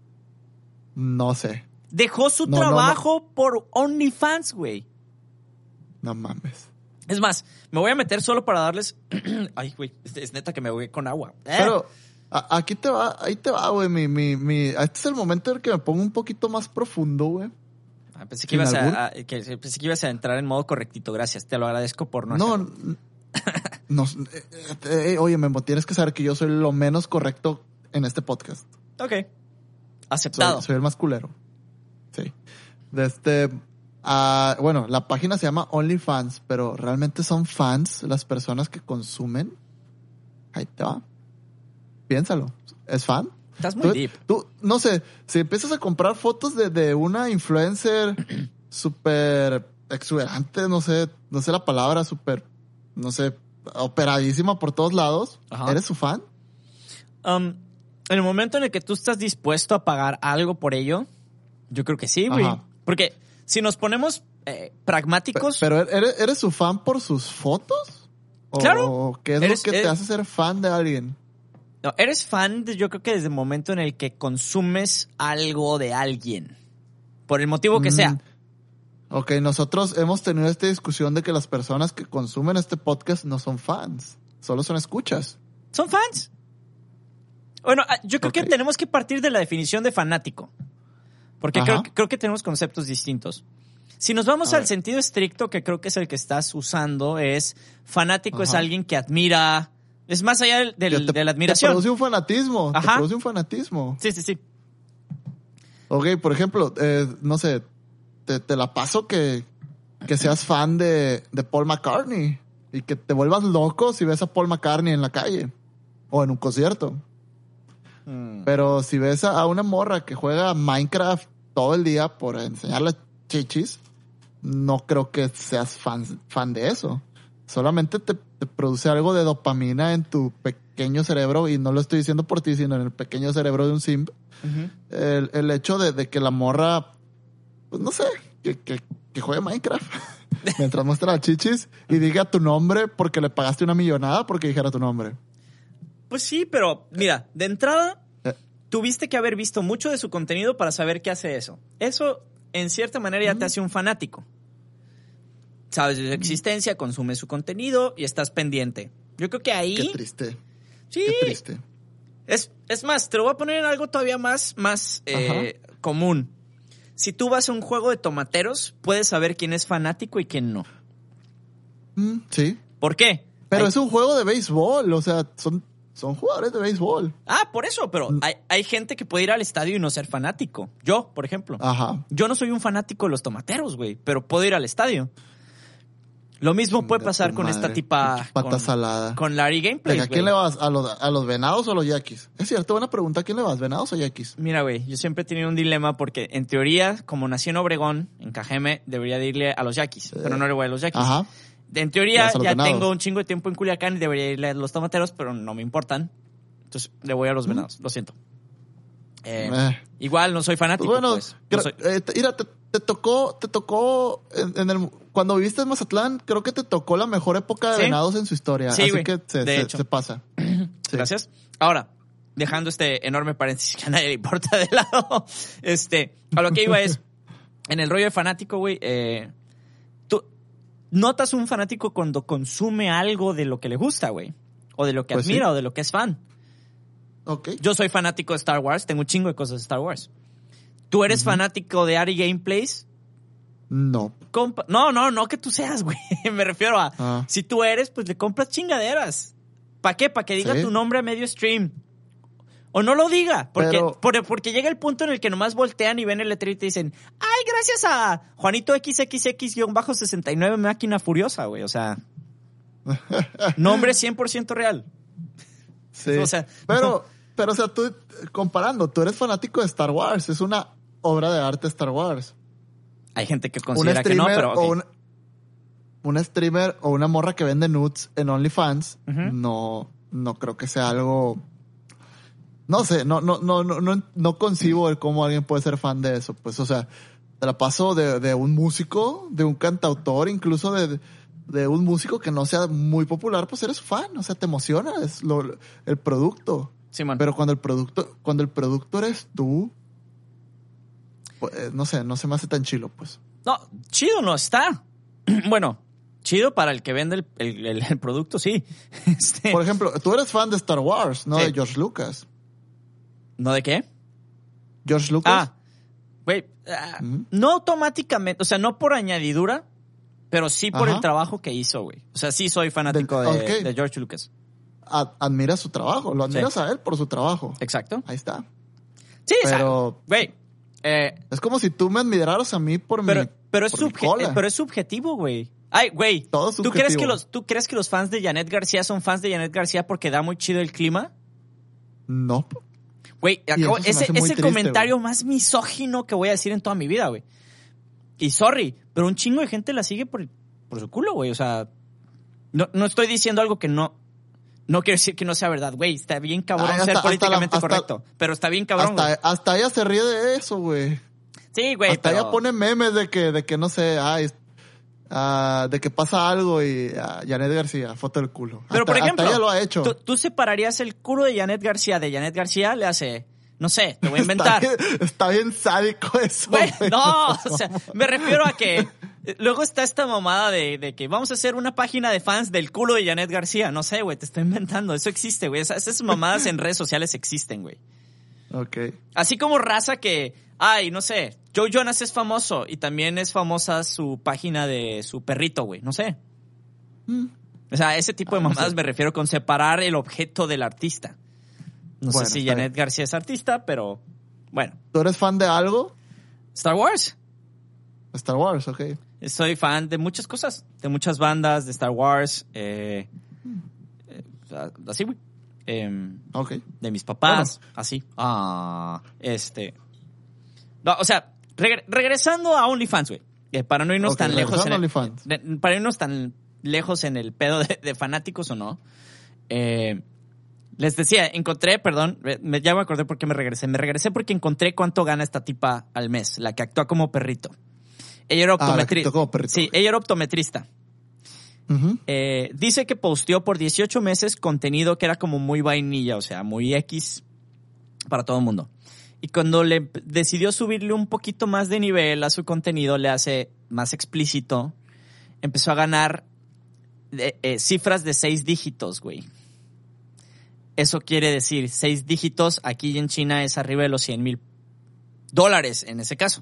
No sé. Dejó su no, trabajo no, no. por OnlyFans, güey. No mames. Es más, me voy a meter solo para darles... Ay, güey, es, es neta que me voy con agua. Eh. Pero a, aquí te va, ahí te va, güey. Mi, mi, mi... Este es el momento en el que me pongo un poquito más profundo, güey. Ah, pensé, que ibas a, a, que, pensé que ibas a entrar en modo correctito. Gracias, te lo agradezco por no No, hacerlo. no eh, eh, oye, Memo, tienes que saber que yo soy lo menos correcto en este podcast. Ok. Aceptado. Soy, soy el más culero. Sí. De este... Uh, bueno, la página se llama OnlyFans, pero ¿realmente son fans las personas que consumen? Ahí te va. Piénsalo. ¿Es fan? Estás muy tú, deep. Tú, no sé, si empiezas a comprar fotos de, de una influencer súper exuberante, no sé, no sé la palabra, súper, no sé, operadísima por todos lados, ajá, ¿eres su fan? Um, en el momento en el que tú estás dispuesto a pagar algo por ello, yo creo que sí, güey. Porque si nos ponemos eh, pragmáticos... Pero, pero ¿eres, ¿eres su fan por sus fotos? Claro. ¿O qué es eres, lo que eres, te hace ser fan de alguien? No, eres fan, de, yo creo que desde el momento en el que consumes algo de alguien. Por el motivo que mm. sea. Ok, nosotros hemos tenido esta discusión de que las personas que consumen este podcast no son fans. Solo son escuchas. ¿Son fans? Bueno, yo creo okay. que tenemos que partir de la definición de fanático. Porque creo, creo que tenemos conceptos distintos. Si nos vamos al sentido estricto, que creo que es el que estás usando, es fanático. Ajá. Es alguien que admira... Es más allá del, del, te, de la admiración. Te produce un fanatismo. Ajá. Te produce un fanatismo. Sí, sí, sí. Ok, por ejemplo, eh, no sé, te, te la paso que, que seas fan de, de Paul McCartney y que te vuelvas loco si ves a Paul McCartney en la calle o en un concierto. Mm. Pero si ves a, a una morra que juega Minecraft todo el día por enseñarle chichis, no creo que seas fan, fan de eso. Solamente te, te produce algo de dopamina en tu pequeño cerebro, y no lo estoy diciendo por ti, sino en el pequeño cerebro de un simp. Uh-huh. El, el hecho de, de que la morra, pues no sé, que, que, que juegue Minecraft mientras muestra las chichis y diga tu nombre porque le pagaste una millonada porque dijera tu nombre. Pues sí, pero mira, de entrada, eh. tuviste que haber visto mucho de su contenido para saber que hace eso. Eso, en cierta manera, ya uh-huh. te hace un fanático. Sabes de su existencia, consumes su contenido y estás pendiente. Yo creo que ahí... Qué triste. Sí. Qué triste. Es, es más, te lo voy a poner en algo todavía más, más eh, común. Si tú vas a un juego de tomateros, puedes saber quién es fanático y quién no. Mm, sí. ¿Por qué? Pero hay... es un juego de béisbol, o sea, son, son jugadores de béisbol. Ah, por eso, pero mm. hay, hay gente que puede ir al estadio y no ser fanático. Yo, por ejemplo. Ajá. Yo no soy un fanático de los tomateros, güey, pero puedo ir al estadio. Lo mismo puede pasar con madre, esta tipa... Pata con, salada. Con Larry Gameplays, ¿A quién le vas? ¿A los, ¿A los venados o a los yaquis? Es cierto, buena pregunta. ¿A quién le vas? ¿Venados o yaquis? Mira, güey, yo siempre he tenido un dilema porque, en teoría, como nací en Obregón, en Cajeme, debería de irle a los yaquis, eh, pero no le voy a los yaquis. Ajá. En teoría, ya venados. Tengo un chingo de tiempo en Culiacán y debería irle a los tomateros, pero no me importan. Entonces, le voy a los venados. ¿Mm? Lo siento. Eh, eh. Igual, no soy fanático, pues. Bueno, pues. No soy... eh, mira, te, te tocó, te tocó en, en el... Cuando viviste en Mazatlán, creo que te tocó la mejor época de ¿Sí? venados en su historia. Sí, así wey. que se, se, se pasa. Sí. Gracias. Ahora, dejando este enorme paréntesis que a nadie le importa de lado, este, a lo que iba es, en el rollo de fanático, güey, eh, tú notas un fanático cuando consume algo de lo que le gusta, güey. O de lo que pues admira, sí. o de lo que es fan. Okay. Yo soy fanático de Star Wars, tengo un chingo de cosas de Star Wars. ¿Tú eres uh-huh. fanático de Ari Gameplays? No. Compa- no, no, no que tú seas, güey. Me refiero a, ah. si tú eres, pues le compras chingaderas. ¿Para qué? Para que diga ¿Sí? tu nombre a medio stream. O no lo diga, porque, Pero... por, porque llega el punto en el que nomás voltean y ven el letrero y te dicen, ay, gracias a Juanito equis equis equis sesenta y nueve Máquina Furiosa, güey. O sea, nombre cien por ciento real. Sí, o sea, pero, pero, o sea, tú, comparando, tú eres fanático de Star Wars. Es una obra de arte Star Wars. Hay gente que considera que no, pero okay. un, un streamer o una morra que vende nudes en OnlyFans, uh-huh. no, no creo que sea algo no sé, no, no, no, no, no, no concibo el cómo alguien puede ser fan de eso. Pues, o sea, te la paso de, de un músico, de un cantautor, incluso de, de un músico que no sea muy popular, pues eres fan, o sea, te emociona, es lo, el producto. Sí, man. Pero cuando el producto, cuando el producto eres tú, pues, no sé, no se me hace tan chilo, pues. No, chido no está. Bueno, chido para el que vende el, el, el, el producto, sí. Este... Por ejemplo, tú eres fan de Star Wars, no sí. de George Lucas. ¿No de qué? George Lucas. Ah, güey, uh, uh-huh. no automáticamente, o sea, no por añadidura, pero sí por Ajá. el trabajo que hizo, güey. O sea, sí soy fanático de, okay. de George Lucas. Ad, admira su trabajo, lo admiras sí. a él por su trabajo. Exacto. Ahí está. Sí, pero, güey. Eh, es como si tú me admiraras a mí por pero, mi pero es por subje- mi cola. Pero es subjetivo, güey. Ay, güey. Todo ¿tú crees que los ¿Tú crees que los fans de Janet García son fans de Janet García porque da muy chido el clima? No. Güey, acabo, ese es el triste, comentario wey. más misógino que voy a decir en toda mi vida, güey. Y sorry, pero un chingo de gente la sigue por, por su culo, güey. O sea, no, no estoy diciendo algo que no... No quiero decir que no sea verdad, güey. Está bien cabrón Ay, hasta, ser políticamente hasta la, hasta, correcto. Pero está bien cabrón, hasta, hasta ella se ríe de eso, güey. Sí, güey, Hasta pero... ella pone memes de que, de que no sé, ay, uh, de que pasa algo y uh, Janet García, foto del culo. Pero, hasta, por ejemplo, hasta ella lo ha hecho. ¿tú, tú separarías el culo de Janet García de Janet García? Le hace... No sé, te voy a inventar. Está bien, está bien sádico eso. Güey, no, o sea, me refiero a que luego está esta mamada de, de que vamos a hacer una página de fans del culo de Janet García. No sé, güey, te estoy inventando. Eso existe, güey. Esas, esas mamadas en redes sociales existen, güey. Ok. Así como raza que, ay, no sé, Joe Jonas es famoso y también es famosa su página de su perrito, güey. No sé. Mm. O sea, ese tipo de mamadas no sé. Me refiero con separar el objeto del artista. No bueno, sé si Janet bien. García es artista, pero bueno. ¿Tú eres fan de algo? Star Wars. Star Wars, ok. Soy fan de muchas cosas, de muchas bandas, de Star Wars, eh, eh, así, güey. Eh, ok. De mis papás, bueno. así. Ah, este. No, o sea, reg- regresando a OnlyFans, güey. Eh, para no irnos okay, tan lejos en el, de, para irnos tan lejos en el pedo de, de fanáticos o no. Eh, Les decía, encontré, perdón, me, ya me acordé por qué me regresé. Me regresé porque encontré cuánto gana esta tipa al mes, la que actúa como perrito. Ella era optometrista. Ah, sí, ella era optometrista. Uh-huh. Eh, dice que posteó por dieciocho meses contenido que era como muy vainilla, o sea, muy X para todo el mundo. Y cuando le decidió subirle un poquito más de nivel a su contenido, le hace más explícito, empezó a ganar eh, eh, cifras de seis dígitos, güey. Eso quiere decir, seis dígitos aquí en China es arriba de los cien mil dólares en ese caso.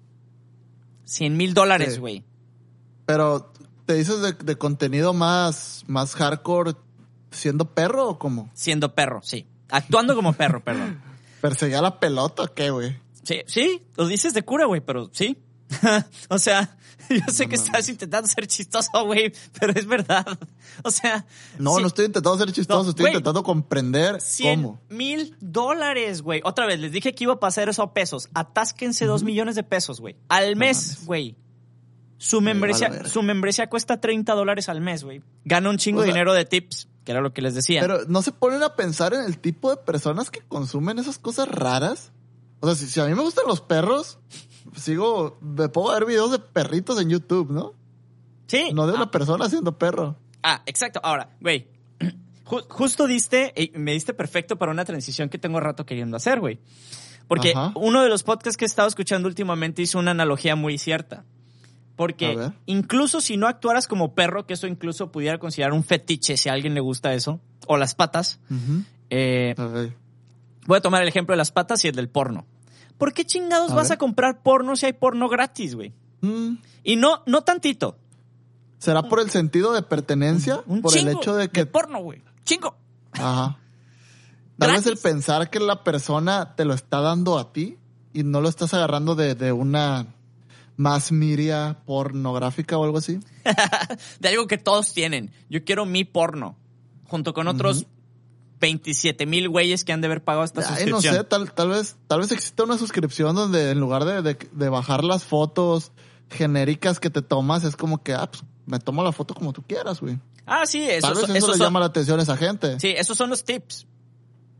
cien mil dólares, güey. Sí. Pero, ¿te dices de, de contenido más, más hardcore siendo perro o cómo? Siendo perro, sí. Actuando como perro, perdón. ¿Perseguía la pelota o qué, güey? Sí, sí, lo dices de cura, güey, pero sí. O sea, yo sé no, que no, estás no. intentando ser chistoso, güey, pero es verdad. O sea... No, sí. no estoy intentando ser chistoso, no, estoy wey, intentando comprender cómo. mil dólares, güey. Otra vez, les dije que iba a pasar eso a pesos. Atásquense uh-huh. dos millones de pesos, güey. Al no mes, güey. Su membresía, vale, su membresía cuesta treinta dólares al mes, güey. Gana un chingo o sea, de dinero de tips, que era lo que les decía. Pero ¿no se ponen a pensar en el tipo de personas que consumen esas cosas raras? O sea, si, si a mí me gustan los perros... Sigo, me puedo ver videos de perritos en YouTube, ¿no? Sí. No de una ah. persona siendo perro. Ah, exacto. Ahora, güey, ju- justo diste, me diste perfecto para una transición que tengo rato queriendo hacer, güey. Porque Ajá. uno de los podcasts que he estado escuchando últimamente hizo una analogía muy cierta. Porque incluso si no actuaras como perro, que eso incluso pudiera considerar un fetiche si a alguien le gusta eso, o las patas, uh-huh. eh, okay. voy a tomar el ejemplo de las patas y el del porno. ¿Por qué chingados a vas ver. a comprar porno si hay porno gratis, güey? Mm. Y no, no tantito. ¿Será por el sentido de pertenencia? Un, un por chingo el hecho de que de porno, güey. Chingo. Ajá. Tal gratis. vez el pensar que la persona te lo está dando a ti y no lo estás agarrando de, de una mass media pornográfica o algo así. De algo que todos tienen. Yo quiero mi porno. Junto con otros... Uh-huh. veintisiete mil güeyes que han de haber pagado esta Ay, suscripción. No sé, tal, tal vez tal vez existe una suscripción donde en lugar de, de, de bajar las fotos genéricas que te tomas, es como que, ah, pues, me tomo la foto como tú quieras, güey. Ah, sí. Eso, tal vez eso le son, llama la atención a esa gente. Sí, esos son los tips.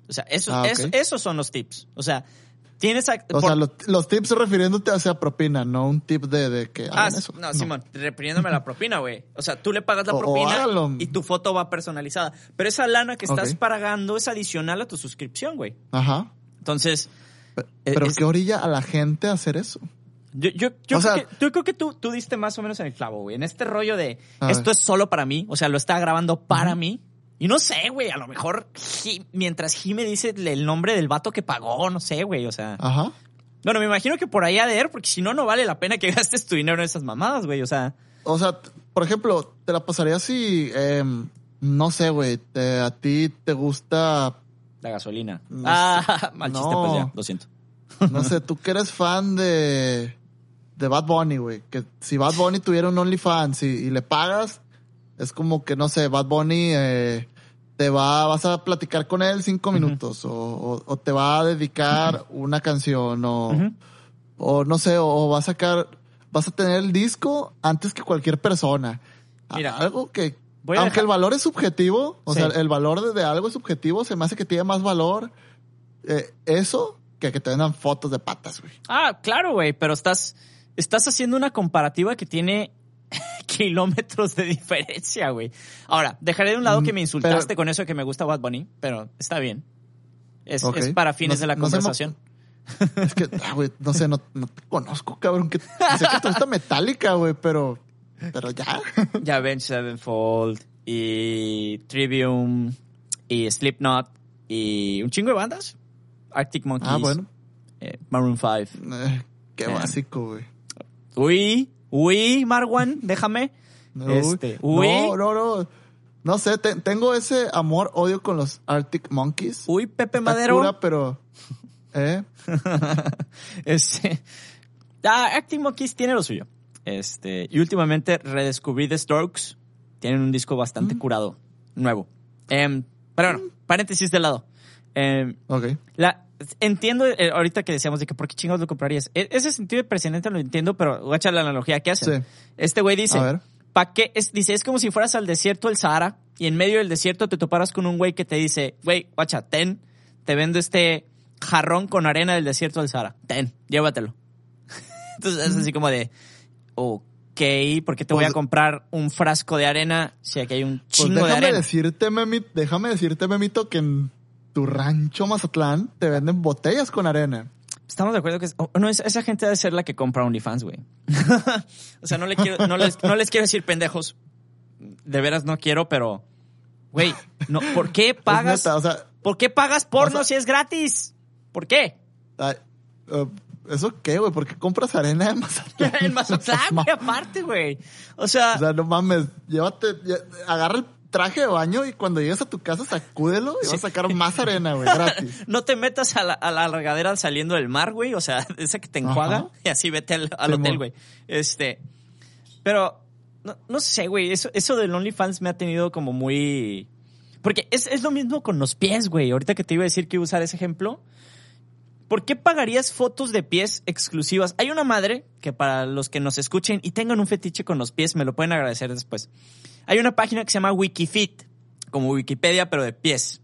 O sea, esos, Ah, okay. eso, esos son los tips. O sea, tienes... A, o por, sea, los, los tips refiriéndote hacia propina, no un tip de, de que Ah, hagan eso. no, no, Simón, refiriéndome a la propina, güey. O sea, tú le pagas la O- o propina hágalo. y tu foto va personalizada. Pero esa lana que estás Ok. pagando es adicional a tu suscripción, güey. Ajá. Entonces... Pe- Pero es- ¿qué orilla a la gente a hacer eso? Yo, yo, yo, O creo, sea- que, yo creo que tú, tú diste más o menos en el clavo, güey. En este rollo de A esto ver. es solo para mí. O sea, lo está grabando para mí. Y no sé, güey. A lo mejor Ji- mientras Jime dice el nombre del vato que pagó, no sé, güey. O sea, Ajá. bueno, me imagino que por ahí ha de ver, porque si no, no vale la pena que gastes tu dinero en esas mamadas, güey. O sea, O sea, t- por ejemplo, te la pasaría si, em, no sé, güey, te- a ti te gusta, la gasolina. No ah, sé. mal chiste, No. pues ya, lo siento. no sé, tú que eres fan de, de Bad Bunny, güey, que si Bad Bunny tuviera un OnlyFans y, y le pagas, es como que, no sé, Bad Bunny eh, te va, vas a platicar con él cinco minutos o, o, o te va a dedicar una canción o, Ujú. o no sé, o, o va a sacar, vas a tener el disco antes que cualquier persona. Mira, Algo que, voy a aunque dejar- el valor es subjetivo, o Sí. sea, el valor de, de algo es subjetivo, se me hace que tiene más valor eh, eso que que te vendan fotos de patas, güey. Ah, claro, güey, pero estás, estás haciendo una comparativa que tiene kilómetros de diferencia, güey. Ahora, dejaré de un lado Mm, que me insultaste pero- con eso de que me gusta Bad Bunny, pero está bien. Es, Ok. es para fines No- de la no se me- conversación. Es que, ah, güey, no sé, no, no te conozco, cabrón. Que, sé que te gusta Metallica, güey, pero, pero ya. Ya Avenged Sevenfold y Trivium y Slipknot y un chingo de bandas. Arctic Monkeys, Ah, bueno. eh, Maroon five. Eh, qué Eh. básico, güey. Uy, uy, Marwan, déjame. No, Este, uy. no, no, no. No sé, te- tengo ese amor-odio con los Arctic Monkeys. Uy, Pepe Está Madero. cura, pero... ¿Eh? este, ah, Arctic Monkeys tiene lo suyo. Este, y últimamente redescubrí The Strokes. Tienen un disco bastante Mm. curado, nuevo. Em, pero bueno, paréntesis de lado. Em, Ok. la, entiendo eh, ahorita que decíamos de que por qué chingados lo comprarías. E- ese sentido de precedente lo entiendo, pero voy a echar la analogía que hacen. Sí. Este güey dice, A ver. ¿pa' qué? Es, dice, es como si fueras al desierto del Sahara y en medio del desierto te toparas con un güey que te dice, güey, guacha, ten, te vendo este jarrón con arena del desierto del Sahara. Ten, llévatelo. Entonces es así como de, ok, ¿por qué te voy Pues- a comprar un frasco de arena si aquí hay un Pues chingo de déjame arena? decirte, Memito, déjame decirte, Memito, que en tu rancho Mazatlán te venden botellas con arena. Estamos de acuerdo que es, oh, no, es- esa gente debe ser la que compra OnlyFans, güey. O sea, no, le quiero, no, les, no les quiero decir pendejos. De veras no quiero, pero, güey, no, ¿por qué Es pagas? neta, o sea, ¿Por qué pagas porno o sea- si es gratis? ¿Por qué? ay, uh, ¿eso qué, güey? ¿Por qué compras arena en Mazatlán? En Mazatlán, güey, aparte, güey. O sea, O sea, no mames, llévate, lle- agarra el traje de baño y cuando llegues a tu casa sacúdelo y vas a sacar más arena, güey, gratis. no te metas a la, a la regadera saliendo del mar, güey. O sea, esa que te enjuaga Ajá. y así vete al, al Simón. hotel, güey. Este, pero, no, no sé, güey. Eso, eso del OnlyFans me ha tenido como muy... Porque es, es lo mismo con los pies, güey. Ahorita que te iba a decir que iba a usar ese ejemplo. ¿Por qué pagarías fotos de pies exclusivas? Hay una madre que para los que nos escuchen y tengan un fetiche con los pies, me lo pueden agradecer después. Hay una página que se llama Wikifit, como Wikipedia, pero de pies.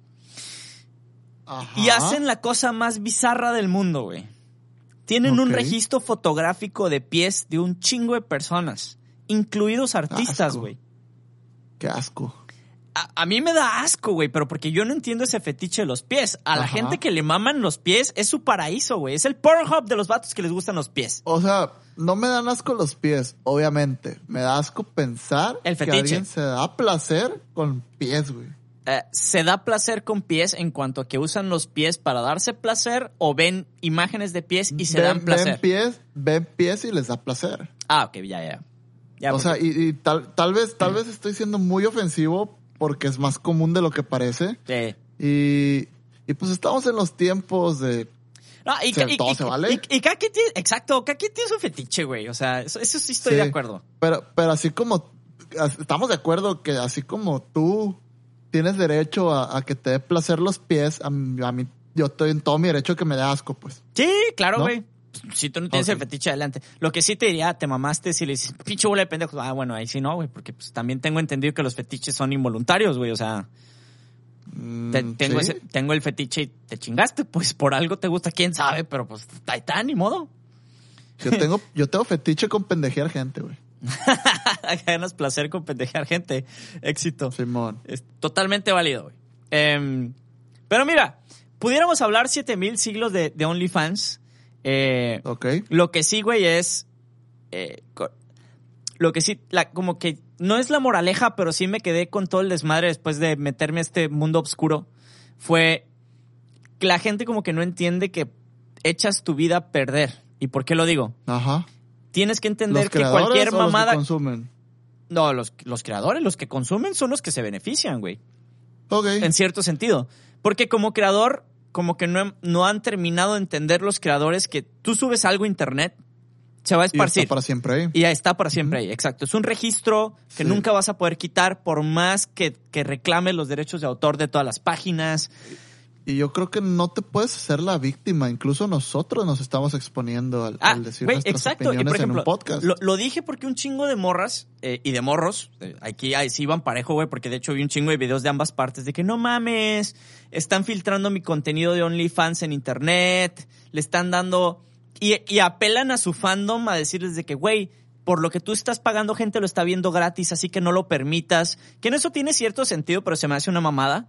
Ajá. Y hacen la cosa más bizarra del mundo, güey. Tienen un Ok. registro fotográfico de pies de un chingo de personas, incluidos artistas, Asco. güey. Qué asco. A, a mí me da asco, güey, pero porque yo no entiendo ese fetiche de los pies. A la Ajá. gente que le maman los pies es su paraíso, güey. Es el Pornhub de los vatos que les gustan los pies. O sea, no me dan asco los pies, obviamente. Me da asco pensar El que fetiche. alguien se da placer con pies, güey. Eh, ¿Se da placer con pies en cuanto a que usan los pies para darse placer o ven imágenes de pies y se ven, dan placer? Ven pies, ven pies y les da placer. Ah, ok, ya, ya. ya o porque- sea, y, y tal, tal vez, tal vez estoy siendo muy ofensivo porque es más común de lo que parece. Sí. Y, y pues estamos en los tiempos de... No, y, Se- y- todo y- se vale. y- y cada quien tiene, exacto, cada quien tiene su fetiche, güey. O sea, eso, eso sí estoy Sí. de acuerdo. Pero, pero así como... Estamos de acuerdo que así como tú tienes derecho a, a que te dé placer los pies, a, mí- a mí yo estoy en todo mi derecho a que me dé asco, pues. Sí, claro, ¿No? güey. Si tú no tienes Ok. el fetiche adelante. Lo que sí te diría, te mamaste si le dices, pinche bola de pendejos. Ah, bueno, ahí sí no, güey, porque pues también tengo entendido que los fetiches son involuntarios, güey. O sea, Te, tengo, ¿sí? ese, tengo el fetiche y te chingaste, pues por algo te gusta, quién sabe, pero pues ahí está, ni modo. Yo tengo, yo tengo fetiche con pendejear gente, güey. Ganas placer con pendejear gente. Éxito. Simón. Es totalmente válido, güey. Eh, pero mira, pudiéramos hablar siete mil siglos de, de OnlyFans. Eh, Ok. Lo que sí, güey, es... Eh, lo que sí, la, como que no es la moraleja, pero sí me quedé con todo el desmadre después de meterme a este mundo oscuro. Fue que la gente como que no entiende que echas tu vida a perder. ¿Y por qué lo digo? Ajá. Tienes que entender ¿Los que creadores cualquier o los que mamada... consumen? No, los, los creadores, los que consumen son los que se benefician, güey. Ok. En cierto sentido. Porque como creador, como que no, no han terminado de entender los creadores que tú subes algo a internet, se va a esparcir. Y está para siempre ahí. Y ya está para siempre ahí, exacto. Es un registro que Sí. nunca vas a poder quitar por más que, que reclames los derechos de autor de todas las páginas. Y yo creo que no te puedes hacer la víctima. Incluso nosotros nos estamos exponiendo al, Ah, al decir güey, nuestras exacto. opiniones Y por ejemplo, en un podcast. Lo, lo dije porque un chingo de morras eh, y de morros, eh, aquí ahí sí iban parejo, güey, porque de hecho vi un chingo de videos de ambas partes de que no mames, están filtrando mi contenido de OnlyFans en internet, le están dando... Y, y apelan a su fandom a decirles de que, güey, por lo que tú estás pagando, gente lo está viendo gratis, así que no lo permitas. Que en eso tiene cierto sentido, pero se me hace una mamada.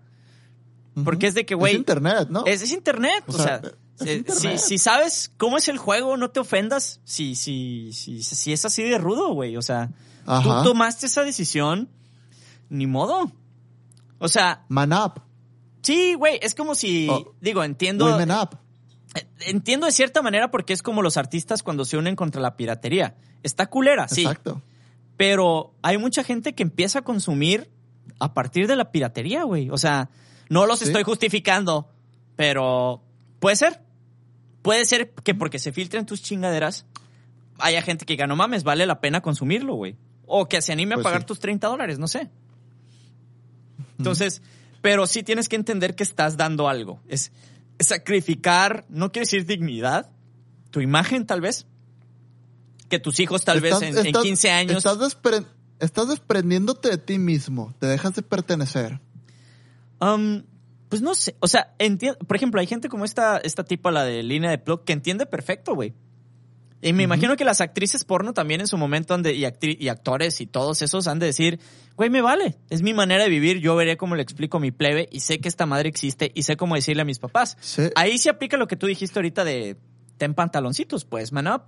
Porque es de que, güey... Es internet, ¿no? Es, es internet, o, O sea, sea, es si, internet. si, si sabes cómo es el juego, no te ofendas si, si, si, si es así de rudo, güey. O sea, Ajá. tú tomaste esa decisión, ni modo. O sea, Man up. sí, güey, es como si, Oh, digo, entiendo... Women up. Entiendo de cierta manera porque es como los artistas cuando se unen contra la piratería. Está culera, sí. Exacto. Pero hay mucha gente que empieza a consumir a partir de la piratería, güey. O sea, no los Sí. estoy justificando, pero puede ser. Puede ser que porque se filtren tus chingaderas, haya gente que diga, no mames, vale la pena consumirlo, güey. O que se anime Pues a pagar sí. tus treinta dólares, no sé. Entonces, pero sí tienes que entender que estás dando algo. Es, es sacrificar, no quiere decir dignidad, tu imagen tal vez, que tus hijos tal Estás- vez en, en estás- quince años... Estás, despre- estás desprendiéndote de ti mismo. Te dejas de pertenecer. Um, pues no sé, o sea, entiendo, por ejemplo, hay gente como esta, esta tipa, la de Línea de Plug, que entiende perfecto, güey. Y me imagino que las actrices porno también en su momento han de, y, actri- y actores y todos esos han de decir, güey, me vale, es mi manera de vivir, yo veré cómo le explico a mi plebe y sé que esta madre existe y sé cómo decirle a mis papás. Sí. Ahí se aplica lo que tú dijiste ahorita de ten pantaloncitos, pues, man up.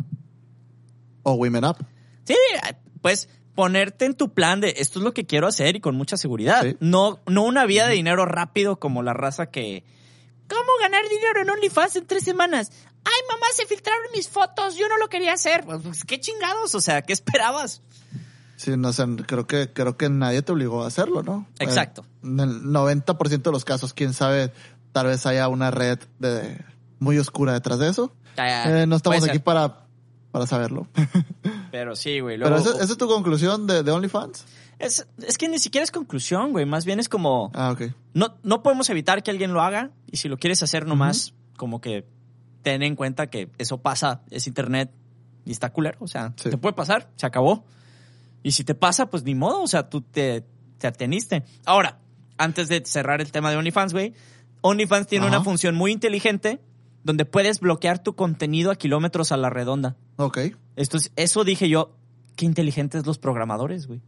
O women up. Sí, pues ponerte en tu plan de esto es lo que quiero hacer y con mucha seguridad. Sí. No, no una vía de dinero rápido como la raza que... ¿Cómo ganar dinero en OnlyFans en tres semanas? Ay, mamá, se filtraron mis fotos, yo no lo quería hacer. Pues, ¿qué chingados? O sea, ¿qué esperabas? Sí, no sé, creo que, creo que nadie te obligó a hacerlo, ¿no? Exacto. Eh, en el noventa por ciento de los casos, quién sabe, tal vez haya una red de, muy oscura detrás de eso. Ah, Eh, no estamos puede aquí ser. para, para saberlo. Pero sí, güey. Pero Luego, ¿esa, esa es tu conclusión de, de OnlyFans? es, es que ni siquiera es conclusión, güey. Más bien es como... Ah, ok. No, no podemos evitar que alguien lo haga y si lo quieres hacer nomás, como que ten en cuenta que eso pasa, es internet y está culero, o sea, Sí. te puede pasar, se acabó. Y si te pasa, pues ni modo, o sea, tú te, te ateniste. Ahora, antes de cerrar el tema de OnlyFans, güey, OnlyFans tiene Ajá. una función muy inteligente donde puedes bloquear tu contenido a kilómetros a la redonda. Ok. Esto es, eso dije yo, qué inteligentes los programadores, güey.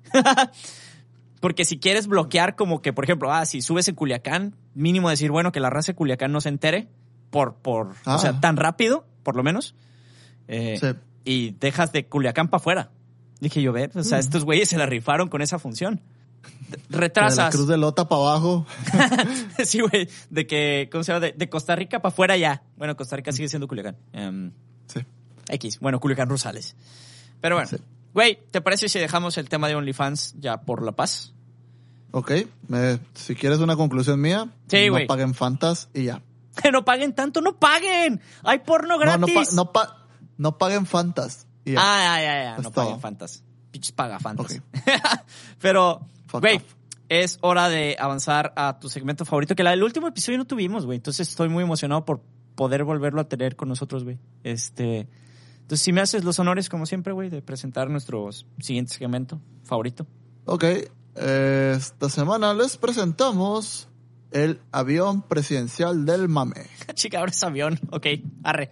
Porque si quieres bloquear como que, por ejemplo, ah, si subes en Culiacán, mínimo decir, bueno, que la raza de Culiacán no se entere por, por, Ah. o sea, tan rápido, por lo menos. Eh, Sí. Y dejas de Culiacán para afuera. Dije yo, ve, o sea, Mm. estos güeyes se la rifaron con esa función. De Retrasas. la Cruz de Lota para abajo. Sí, güey, de que, ¿cómo se llama? De, de Costa Rica para afuera ya. Bueno, Costa Rica sigue siendo Culiacán. Em, Sí. X, bueno, Culiacán Rosales. Pero bueno, Sí. güey, ¿te parece si dejamos el tema de OnlyFans ya por la paz? Ok. Me- si quieres una conclusión mía, Sí, no güey. paguen Fantas y ya. Que no paguen tanto, no paguen. Hay porno No, gratis. no, pa- no, pa- no paguen Fantas y ya. Ah, ya, ya, ya. Es No todo. paguen fantas. Pinches paga fantas. Ok. Pero, Fuck güey, off. es hora de avanzar a tu segmento favorito, que la del último episodio no tuvimos, güey. Entonces estoy muy emocionado por poder volverlo a tener con nosotros, güey. Este, entonces, si me haces los honores, como siempre, güey, de presentar nuestro siguiente segmento favorito. Ok. Eh, esta semana les presentamos El avión presidencial del mame. Chica, ahora es avión. Ok, arre.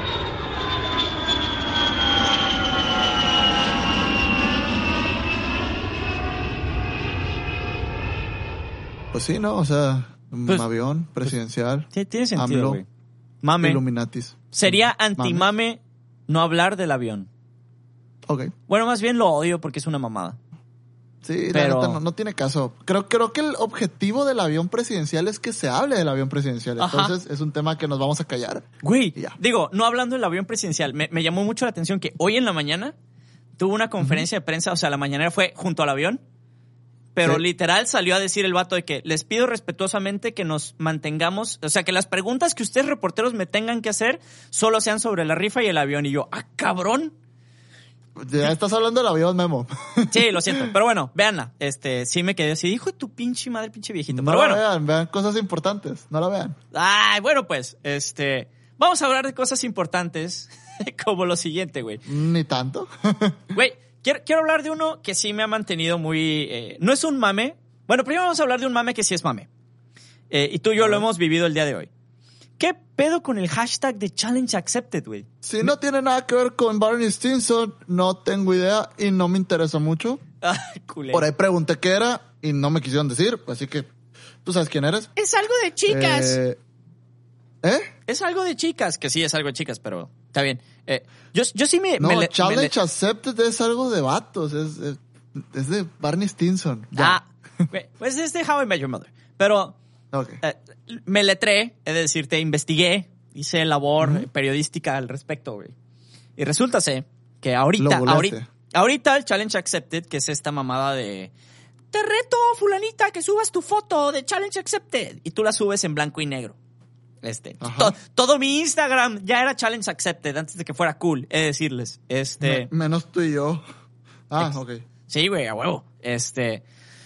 Pues sí, ¿no? O sea, un Pues, avión presidencial. Tiene, tiene sentido, AMLO, güey. Mame. Illuminatis. Sería anti-mame no hablar del avión. Ok. Bueno, más bien lo odio porque es una mamada. Sí, Pero- la neta no, no tiene caso. Creo, creo que el objetivo del avión presidencial es que se hable del avión presidencial. Ajá. Entonces es un tema que nos vamos a callar. Güey, Ya. digo, no hablando del avión presidencial, me, me llamó mucho la atención que hoy en la mañana tuvo una conferencia de prensa, o sea, la mañanera fue junto al avión, pero Sí. literal salió a decir el vato de que les pido respetuosamente que nos mantengamos, o sea, que las preguntas que ustedes reporteros me tengan que hacer solo sean sobre la rifa y el avión. Y yo, ah, cabrón. Ya estás hablando del avión, Memo. Sí, lo siento, pero bueno, véanla. Este, sí me quedé así, hijo de tu pinche madre, pinche viejito. No Pero la bueno, vean, vean cosas importantes. No la vean. ay, bueno, pues, este, vamos a hablar de cosas importantes como lo siguiente, güey. Ni tanto. Güey, quiero, quiero hablar de uno que sí me ha mantenido muy... eh, no es un mame. Bueno, primero vamos a hablar de un mame que sí es mame. Eh, y tú y yo lo hemos vivido el día de hoy. ¿Qué pedo con el hashtag de Challenge Accepted, güey? Si no tiene nada que ver con Barney Stinson, no tengo idea y no me interesa mucho. Ay, culé. Por ahí pregunté qué era y no me quisieron decir, así que tú sabes quién eres. Es algo de chicas. Eh, ¿Eh? Es algo de chicas. Que sí, es algo de chicas, pero está bien. Eh, yo, yo sí me... No, me le- Challenge me le- Accepted es algo de vatos, es, es, es de Barney Stinson. Ya. Ah, güey, pues es de How I Met Your Mother. Pero... Ok. Eh, me letré, es decir, te investigué, hice labor Ujú. periodística al respecto, güey. Y resulta ser que ahorita, Lo goleaste. ahorita, ahorita el Challenge Accepted, que es esta mamada de te reto, fulanita, que subas tu foto de Challenge Accepted y tú la subes en blanco y negro. Este, Ajá. to- todo mi Instagram ya era Challenge Accepted antes de que fuera cool, es decirles. Este, Me- menos tú y yo. Ah, Ex- ok. Sí, güey, a huevo. Este.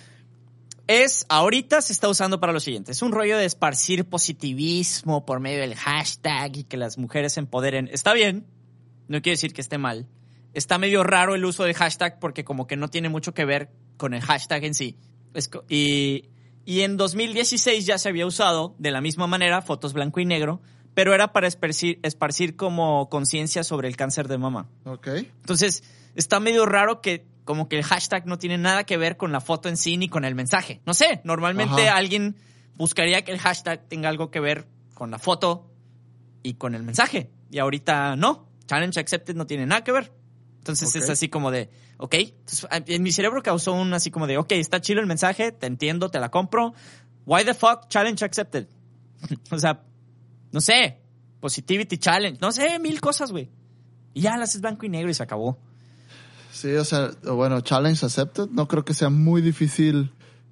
Es, ahorita se está usando para lo siguiente. Es un rollo de esparcir positivismo por medio del hashtag y que las mujeres se empoderen. Está bien. No quiere decir que esté mal. Está medio raro el uso del hashtag porque como que no tiene mucho que ver con el hashtag en sí. Es co- y, y en dos mil dieciséis ya se había usado de la misma manera, fotos blanco y negro, pero era para esparcir, esparcir como conciencia sobre el cáncer de mama. Ok. Entonces, está medio raro que como que el hashtag no tiene nada que ver con la foto en sí ni con el mensaje. No sé, normalmente Ajá. alguien buscaría que el hashtag tenga algo que ver con la foto y con el mensaje. Y ahorita no. Challenge Accepted no tiene nada que ver. Entonces Ok. es así como de, ok. Entonces, en mi cerebro causó un así como de, ok, está chido el mensaje, te entiendo, te la compro. Why the fuck Challenge Accepted? O sea, no sé. Positivity Challenge. No sé, mil cosas, güey. Y ya las es blanco y negro y se acabó. Sí, o sea, bueno, Challenge Accepted. No creo que sea muy difícil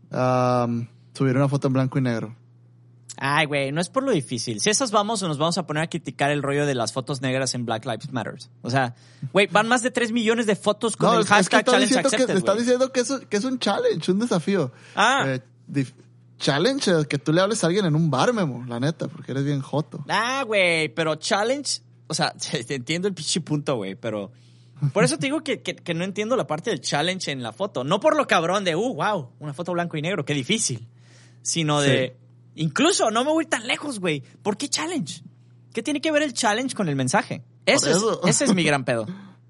um, subir una foto en blanco y negro. Ay, güey, no es por lo difícil. Si esas vamos, nos vamos a poner a criticar el rollo de las fotos negras en Black Lives Matter. O sea, güey, van más de tres millones de fotos con No, el es, es que hashtag está Challenge diciendo, que, Accepted, está güey. diciendo que, es, un- que es un challenge, un desafío. Ah. Eh, dif- challenge, eh, que tú le hables a alguien en un bar, Memo, la neta, porque eres bien joto. Ah, güey, pero challenge... O sea, te entiendo el pinche punto, güey, pero... Por eso te digo que, que, que no entiendo la parte del challenge en la foto. No por lo cabrón de, uh, wow, una foto blanco y negro, qué difícil. Sino de... Incluso, no me voy tan lejos, güey. ¿Por qué challenge? ¿Qué tiene que ver el challenge con el mensaje? Eso es, eso. ese es mi gran pedo.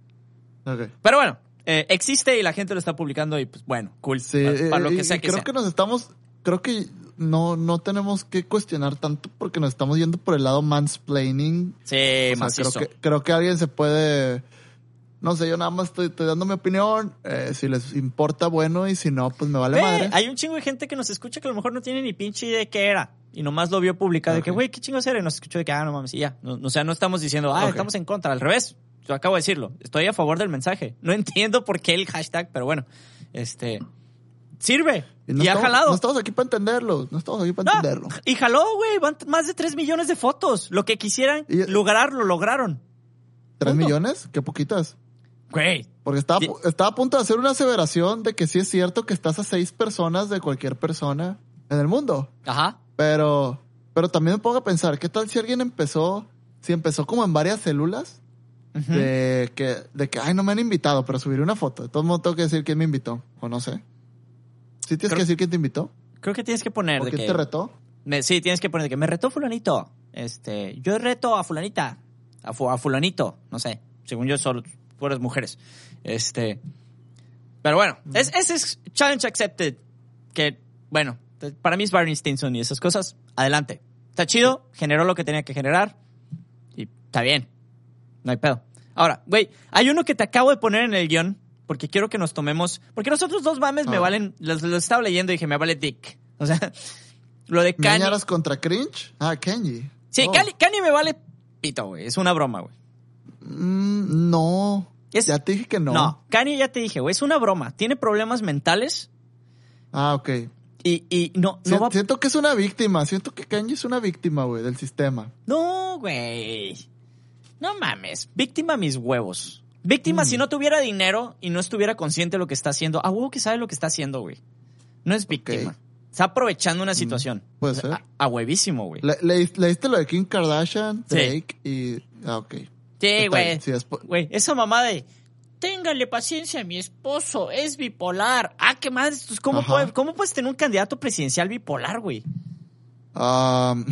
Ok. Pero bueno, eh, existe y la gente lo está publicando y pues bueno, cool. Sí, para, para lo eh, que y sea que creo sea. que nos estamos, creo que no, no tenemos que cuestionar tanto porque nos estamos yendo por el lado mansplaining. Sí, O sea, creo macizo. que, creo que alguien se puede, no sé, yo nada más estoy, estoy dando mi opinión, eh, si les importa, bueno, y si no, pues me vale Ve, madre. hay un chingo de gente que nos escucha que a lo mejor no tiene ni pinche idea de qué era. Y nomás lo vio publicado de Ok. que, güey, qué chingos era. Y nos escuchó de que, ah, no mames, y ya. No, o sea, no estamos diciendo, ah, Ok. estamos en contra. Al revés, yo acabo de decirlo. Estoy a favor del mensaje. No entiendo por qué el hashtag, pero bueno, este... Sirve. Y, no ha estamos, jalado. No estamos aquí para entenderlo, no estamos aquí para No, entenderlo. y jaló, güey. Van t- más de tres millones de fotos. Lo que quisieran Y- lograr, lo lograron. ¿Tres punto. millones? Qué poquitas. Güey. Porque estaba, Sí. pu- estaba a punto de hacer una aseveración de que sí es cierto que estás a seis personas de cualquier persona en el mundo. Ajá. Pero, pero también me pongo a pensar, ¿qué tal si alguien empezó, si empezó como en varias células Ujú. de que, de que, ay, no me han invitado, pero subiré una foto. De todos modos tengo que decir quién me invitó, o no sé. ¿Sí tienes Creo- que decir quién te invitó? Creo que tienes que poner ¿O de quién que... te retó? Me, sí, tienes que poner que me retó fulanito. Este, yo reto a fulanita. A, fu, a fulanito. No sé. Según yo, solo puras mujeres. Este. Pero bueno, es, ese es challenge accepted. Que, bueno, para mí es Barney Stinson y esas cosas. Adelante. Está chido. Generó lo que tenía que generar. Y está bien. No hay pedo. Ahora, güey, hay uno que te acabo de poner en el guión. Porque quiero que nos tomemos. Porque los otros dos mames ah. me valen. Los, los estaba leyendo y dije, me vale dick. O sea, lo de Kanye. ¿Ñañaras contra cringe? Ah, Kanye. Sí, oh. Kanye, Kanye me vale pito, güey. Es una broma, güey. Mm, no. Es, ya te dije que no. No, Kanye ya te dije, güey. Es una broma. Tiene problemas mentales. Ah, ok. Y, y no, siento, no va... siento que es una víctima. Siento que Kanye es una víctima, güey, del sistema. No, güey. No mames. Víctima mis huevos. Víctima mm. si no tuviera dinero y no estuviera consciente de lo que está haciendo. A huevo que sabe lo que está haciendo, güey. No es víctima. Okay. Está aprovechando una situación. Mm, puede ser. A, a huevísimo, güey. Le, le, ¿Leíste lo de Kim Kardashian, Drake sí. y... Ah, ok. Sí, güey. Sí, güey, esa mamá de... Téngale paciencia a mi esposo, es bipolar. Ah, qué madre. ¿Cómo, puede, ¿Cómo puedes tener un candidato presidencial bipolar, güey? Um...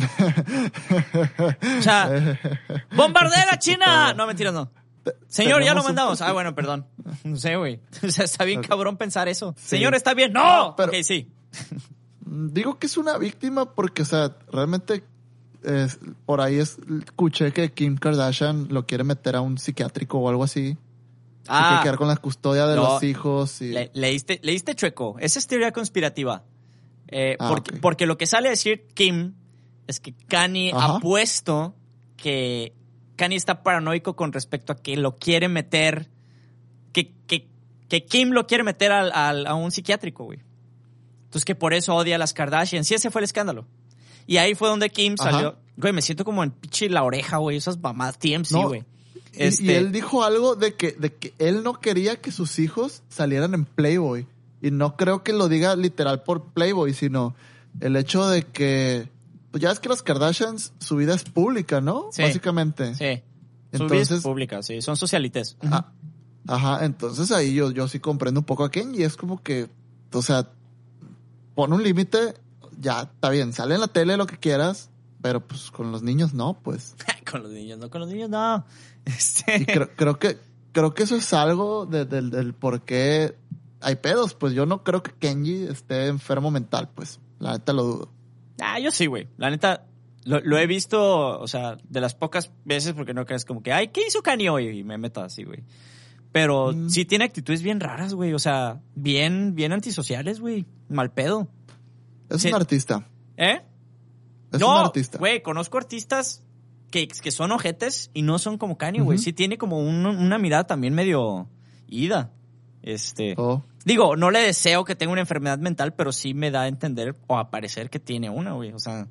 o sea, ¡bombardea China! No, mentira, no. Señor, ya lo mandamos. Un... Ah, bueno, perdón. No sé, güey. O sea, está bien cabrón pensar eso. Sí. Señor, ¿está bien? ¡No! Pero, ok, sí. Digo que es una víctima porque, o sea, realmente eh, por ahí es, escuché que Kim Kardashian lo quiere meter a un psiquiátrico o algo así. Ah. Quiere quedar con la custodia de no, los hijos. Y... Le, leíste, leíste chueco. Esa es teoría conspirativa. Eh, ah, porque, okay. porque lo que sale a decir Kim es que Kanye Ajá. ha puesto que... Kanye está paranoico con respecto a que lo quiere meter, que, que, que Kim lo quiere meter al, al, a un psiquiátrico, güey. Entonces que por eso odia a las Kardashian. Sí, ese fue el escándalo. Y ahí fue donde Kim Ajá. salió. Güey, me siento como en pinche la oreja, güey. Esas mamás T M C, güey. No, este... y, y él dijo algo de que, de que él no quería que sus hijos salieran en Playboy. Y no creo que lo diga literal por Playboy, sino el hecho de que... Pues ya es que las Kardashians, su vida es pública, ¿no? Sí, básicamente. Sí. Entonces, su vida es pública, sí. Son socialites. Ajá. Ajá. Entonces ahí yo, yo sí comprendo un poco a Ken y es como que, o sea, pon un límite, ya está bien, sale en la tele lo que quieras, pero pues con los niños no, pues. Con los niños no, con los niños no. Este... Y creo, creo que, creo que eso es algo de, de, del por qué hay pedos, pues yo no creo que Kenji esté enfermo mental, pues. La neta lo dudo. Ah, yo sí, güey. La neta, lo, lo he visto, o sea, de las pocas veces porque no crees como que, ay, ¿qué hizo Kanye hoy? Y me meto así, güey. Pero mm. sí tiene actitudes bien raras, güey. O sea, bien, bien antisociales, güey. Mal pedo. Es sí. un artista. ¿Eh? Es no, un artista. Güey, conozco artistas que, que son ojetes y no son como Kanye, güey. Uh-huh. Sí tiene como un, una mirada también medio ida. Este... Oh. Digo, no le deseo que tenga una enfermedad mental, pero sí me da a entender o a parecer que tiene una, güey. O sea,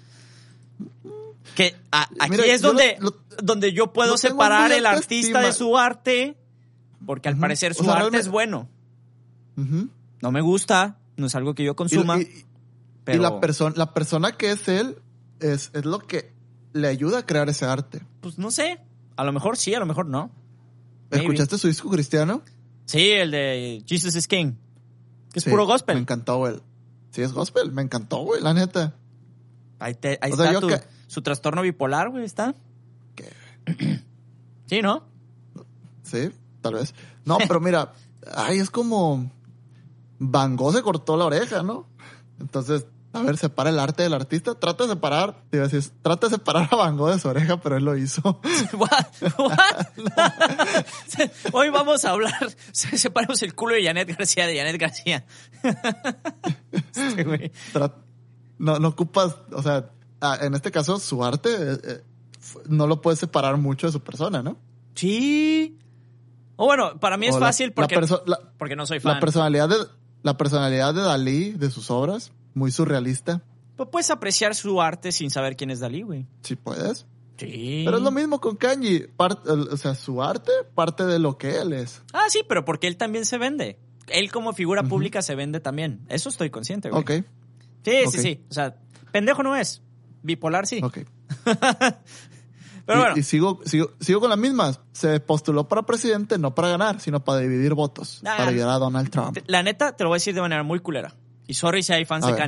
que a, aquí Mira, es donde yo, lo, donde yo puedo separar el artista estima. de su arte, porque al uh-huh. parecer su o sea, arte realmente... es bueno. Uh-huh. No me gusta, no es algo que yo consuma. Y, y, pero... y la, perso- la persona que es él es, es lo que le ayuda a crear ese arte. Pues no sé, a lo mejor sí, a lo mejor no. ¿Escuchaste Maybe. su disco cristiano? Sí, el de Jesus is King. Que es sí, puro gospel. Me encantó, güey. Sí, es gospel. Me encantó, güey, la neta. Ahí, te, ahí está tu, que... su trastorno bipolar, güey, ¿está? ¿Qué? Sí, ¿no? Sí, tal vez. No, pero mira, ay, es como... Van Gogh se cortó la oreja, ¿no? Entonces, a ver, separa el arte del artista. Trata de separar, te iba a decir, trata de separar a Van Gogh de su oreja, pero él lo hizo. What? What? Hoy vamos a hablar, separamos el culo de Janet García de Janet García. Este güey. No, no ocupas, o sea, en este caso su arte eh, no lo puedes separar mucho de su persona, ¿no? Sí. O bueno, para mí es o fácil la, porque, la perso- la, porque no soy fan. La personalidad de, la personalidad de Dalí, de sus obras, muy surrealista. Pues puedes apreciar su arte sin saber quién es Dalí, güey. Sí puedes. Sí. Pero es lo mismo con Kanye. Part, o sea, su arte parte de lo que él es. Ah, sí, pero porque él también se vende. Él como figura uh-huh. pública se vende también. Eso estoy consciente, güey. Ok. Sí, okay. sí, sí. O sea, pendejo no es. Bipolar sí. Ok. Pero y, bueno. Y sigo, sigo, sigo con las mismas. Se postuló para presidente no para ganar, sino para dividir votos. Ah, para ayudar a Donald Trump. La neta, te lo voy a decir de manera muy culera. Y sorry si hay fans a de ver. Kanye.